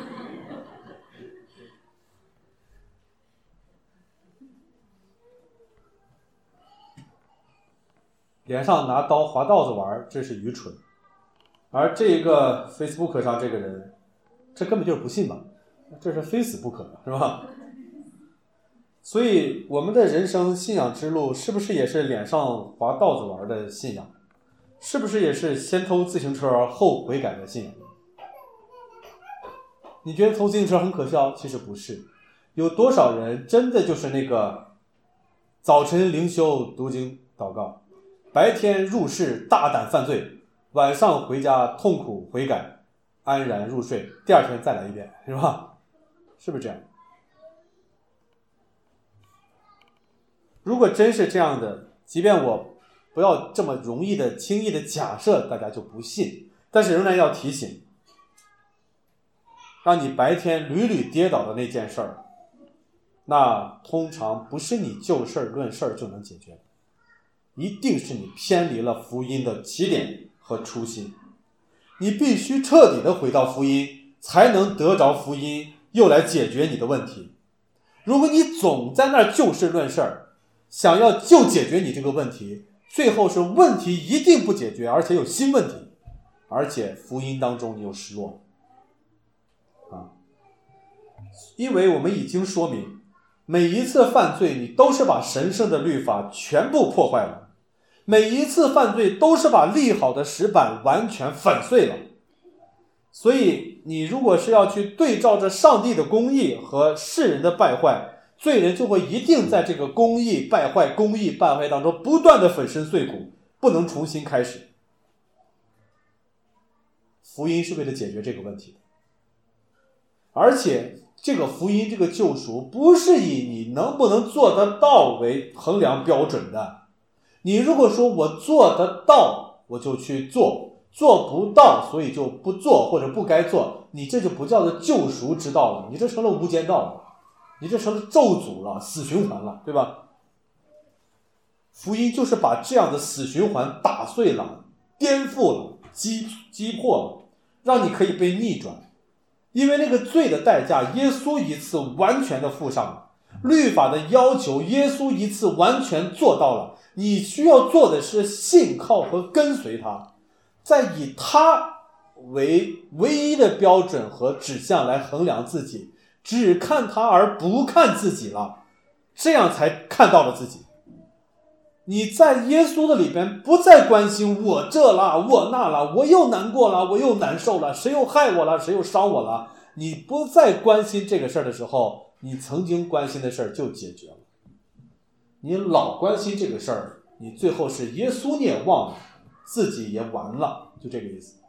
脸上拿刀划道子玩，这是愚蠢。而这一个 Facebook 上这个人，这根本就是不信嘛，这是非死不可的，是吧？所以我们的人生信仰之路，是不是也是脸上划道子玩的信仰？是不是也是先偷自行车后悔改的信仰？你觉得偷自行车很可笑？其实不是。有多少人真的就是那个早晨灵修读经祷告，白天入室大胆犯罪，晚上回家痛苦悔改，安然入睡，第二天再来一遍，是吧？是不是这样？如果真是这样的，即便我不要这么容易的轻易的假设大家就不信，但是仍然要提醒，让你白天屡屡跌倒的那件事儿，那通常不是你就事论事就能解决的，一定是你偏离了福音的起点和初心。你必须彻底的回到福音，才能得着福音又来解决你的问题。如果你总在那儿就事论事，想要就解决你这个问题，最后是问题一定不解决，而且有新问题，而且福音当中你又失落因为我们已经说明，每一次犯罪你都是把神圣的律法全部破坏了，每一次犯罪都是把立好的石板完全粉碎了。所以你如果是要去对照着上帝的公义和世人的败坏，罪人就会一定在这个公义败坏当中不断的粉身碎骨，不能重新开始。福音是为了解决这个问题的，而且这个福音这个救赎不是以你能不能做得到为衡量标准的。你如果说我做得到我就去做，做不到所以就不做或者不该做，你这就不叫做救赎之道了，你这成了无间道了，你这成了咒诅了，死循环了，对吧？福音就是把这样的死循环打碎了，颠覆了，击破了，让你可以被逆转。因为那个罪的代价耶稣一次完全的付上了，律法的要求耶稣一次完全做到了，你需要做的是信靠和跟随他，再以他为唯一的标准和指向来衡量自己，只看他而不看自己了，这样才看到了自己。你在耶稣的里边不再关心我这了我那了，我又难过了我又难受了，谁又害我了谁又伤我了，你不再关心这个事儿的时候，你曾经关心的事儿就解决了。你老关心这个事儿，你最后是耶稣你也忘了，自己也完了，就这个意思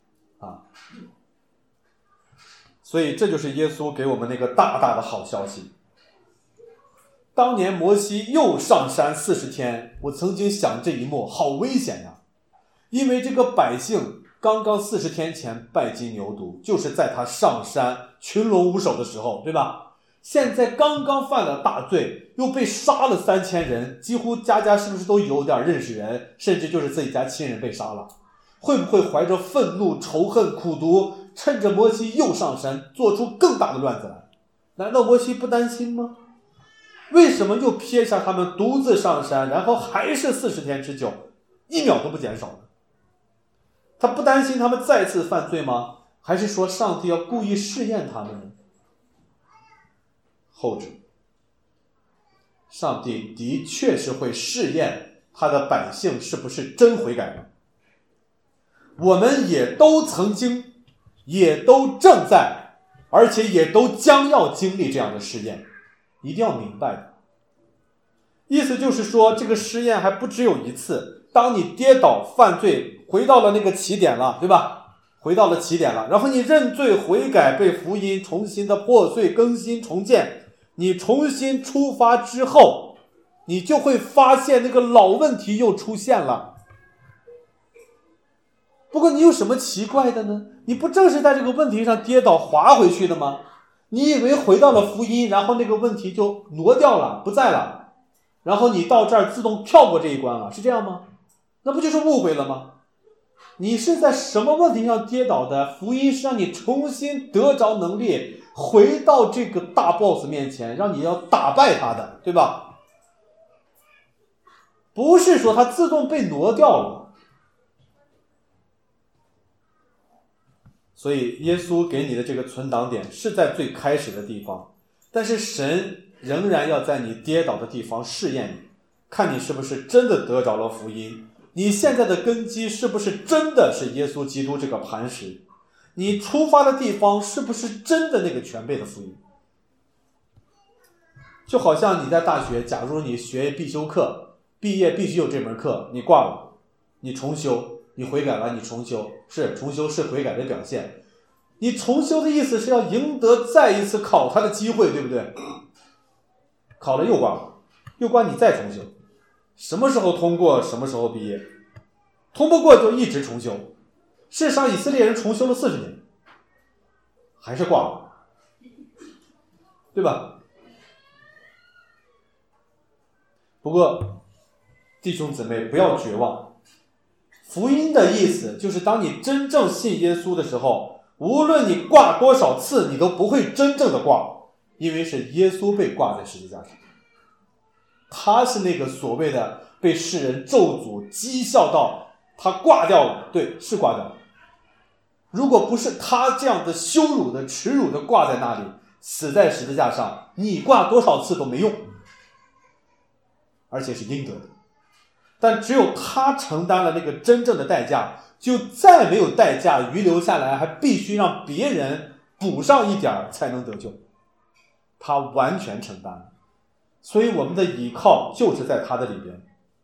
所以这就是耶稣给我们那个大大的好消息。当年摩西又上山40天，我曾经想这一幕好危险呀，因为这个百姓刚刚40天前拜金牛犊，就是在他上山群龙无首的时候，对吧？现在刚刚犯了大罪，又被杀了3000人，几乎家家是不是都有点认识人，甚至就是自己家亲人被杀了，会不会怀着愤怒仇恨苦毒，趁着摩西又上山做出更大的乱子来？难道摩西不担心吗？为什么又撇下他们独自上山，然后还是40天之久，一秒都不减少呢？他不担心他们再次犯罪吗？还是说上帝要故意试验他们呢？后者。上帝的确是会试验他的百姓是不是真悔改了。我们也都曾经，也都正在，而且也都将要经历这样的试验，一定要明白的。 意思就是说，这个试验还不只有一次。当你跌倒犯罪，回到了那个起点了，对吧？回到了起点了，然后你认罪悔改，被福音重新的破碎更新重建，你重新出发之后，你就会发现那个老问题又出现了。不过你有什么奇怪的呢？你不正是在这个问题上跌倒滑回去的吗？你以为回到了福音，然后那个问题就挪掉了，不在了，然后你到这儿自动跳过这一关了，是这样吗？那不就是误会了吗？你是在什么问题上跌倒的？福音是让你重新得着能力，回到这个大 boss 面前，让你要打败他的，对吧？不是说他自动被挪掉了。所以耶稣给你的这个存档点是在最开始的地方，但是神仍然要在你跌倒的地方试验你，看你是不是真的得着了福音，你现在的根基是不是真的是耶稣基督这个磐石，你出发的地方是不是真的那个全备的福音。就好像你在大学，假如你学必修课，毕业必须有这门课，你挂了，你重修，你悔改了，你重修，是重修是悔改的表现。你重修的意思是要赢得再一次考它的机会，对不对？考了又挂了，又挂你再重修，什么时候通过什么时候毕业，通不过就一直重修。事实上以色列人重修了40年，还是挂了，对吧？不过弟兄姊妹不要绝望，福音的意思就是当你真正信耶稣的时候，无论你挂多少次，你都不会真正的挂，因为是耶稣被挂在十字架上，他是那个所谓的被世人咒诅讥笑到他挂掉了，对，是挂掉了。如果不是他这样的羞辱的耻辱的挂在那里，死在十字架上，你挂多少次都没用，而且是应得的。但只有他承担了那个真正的代价，就再没有代价余留下来，还必须让别人补上一点才能得救，他完全承担了。所以我们的倚靠就是在他的里边，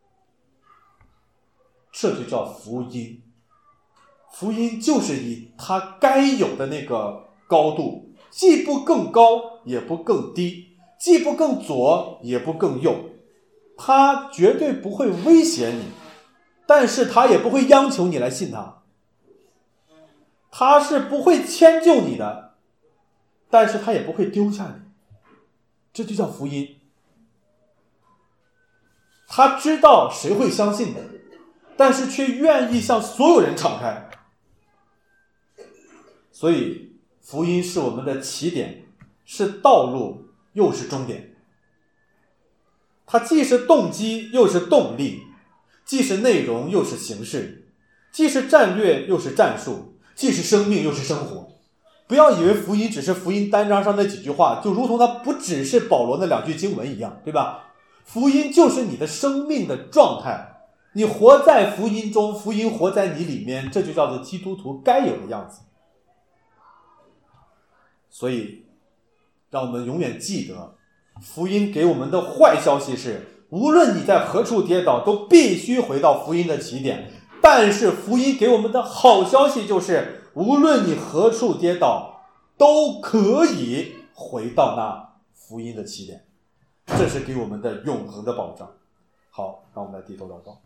这就叫福音。福音就是以他该有的那个高度，既不更高也不更低，既不更左也不更右，他绝对不会威胁你，但是他也不会央求你来信他，他是不会迁就你的，但是他也不会丢下你，这就叫福音。他知道谁会相信的，但是却愿意向所有人敞开。所以福音是我们的起点，是道路，又是终点。它既是动机又是动力，既是内容又是形式，既是战略又是战术，既是生命又是生活。不要以为福音只是福音单张上那几句话，就如同它不只是保罗那2句经文一样，对吧？福音就是你的生命的状态，你活在福音中，福音活在你里面，这就叫做基督徒该有的样子。所以让我们永远记得，福音给我们的坏消息是，无论你在何处跌倒，都必须回到福音的起点。但是福音给我们的好消息就是，无论你何处跌倒，都可以回到那福音的起点，这是给我们的永恒的保障。好，让我们来低头祷告。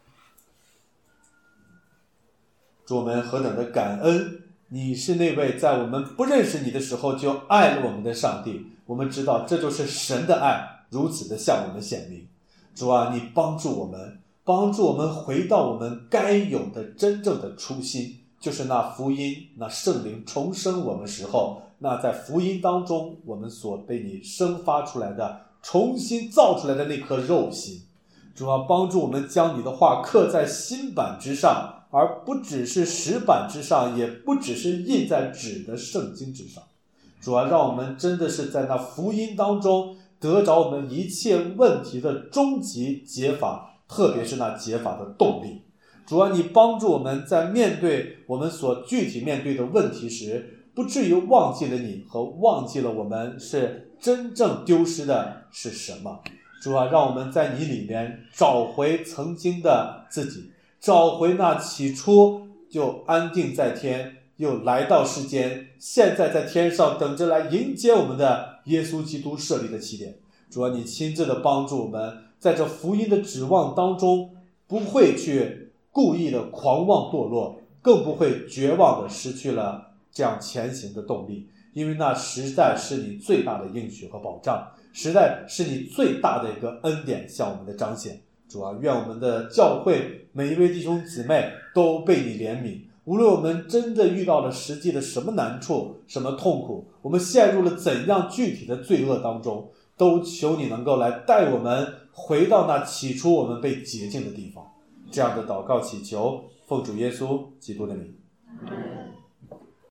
主，我们何等的感恩，你是那位在我们不认识你的时候就爱了我们的上帝。我们知道这就是神的爱，如此的向我们显明。主啊，你帮助我们回到我们该有的真正的初心，就是那福音，那圣灵重生我们时候，那在福音当中我们所被你生发出来的，重新造出来的那颗肉心。主啊，帮助我们将你的话刻在心版之上，而不只是石板之上，也不只是印在纸的圣经之上。主啊，让我们真的是在那福音当中得着我们一切问题的终极解法，特别是那解法的动力。主啊，你帮助我们在面对我们所具体面对的问题时，不至于忘记了你和忘记了我们是真正丢失的是什么。 主啊，让我们在你里面找回曾经的自己，找回那起初就安定在天，又来到世间，现在在天上等着来迎接我们的耶稣基督设立的起点。主啊，你亲自的帮助我们，在这福音的指望当中，不会去故意的狂妄堕落，更不会绝望的失去了这样前行的动力，因为那实在是你最大的应许和保障，实在是你最大的一个恩典向我们的彰显。主啊，愿我们的教会每一位弟兄姊妹都被你怜悯，无论我们真的遇到了实际的什么难处，什么痛苦，我们陷入了怎样具体的罪恶当中，都求你能够来带我们回到那起初我们被洁净的地方。这样的祷告祈求，奉主耶稣基督的名。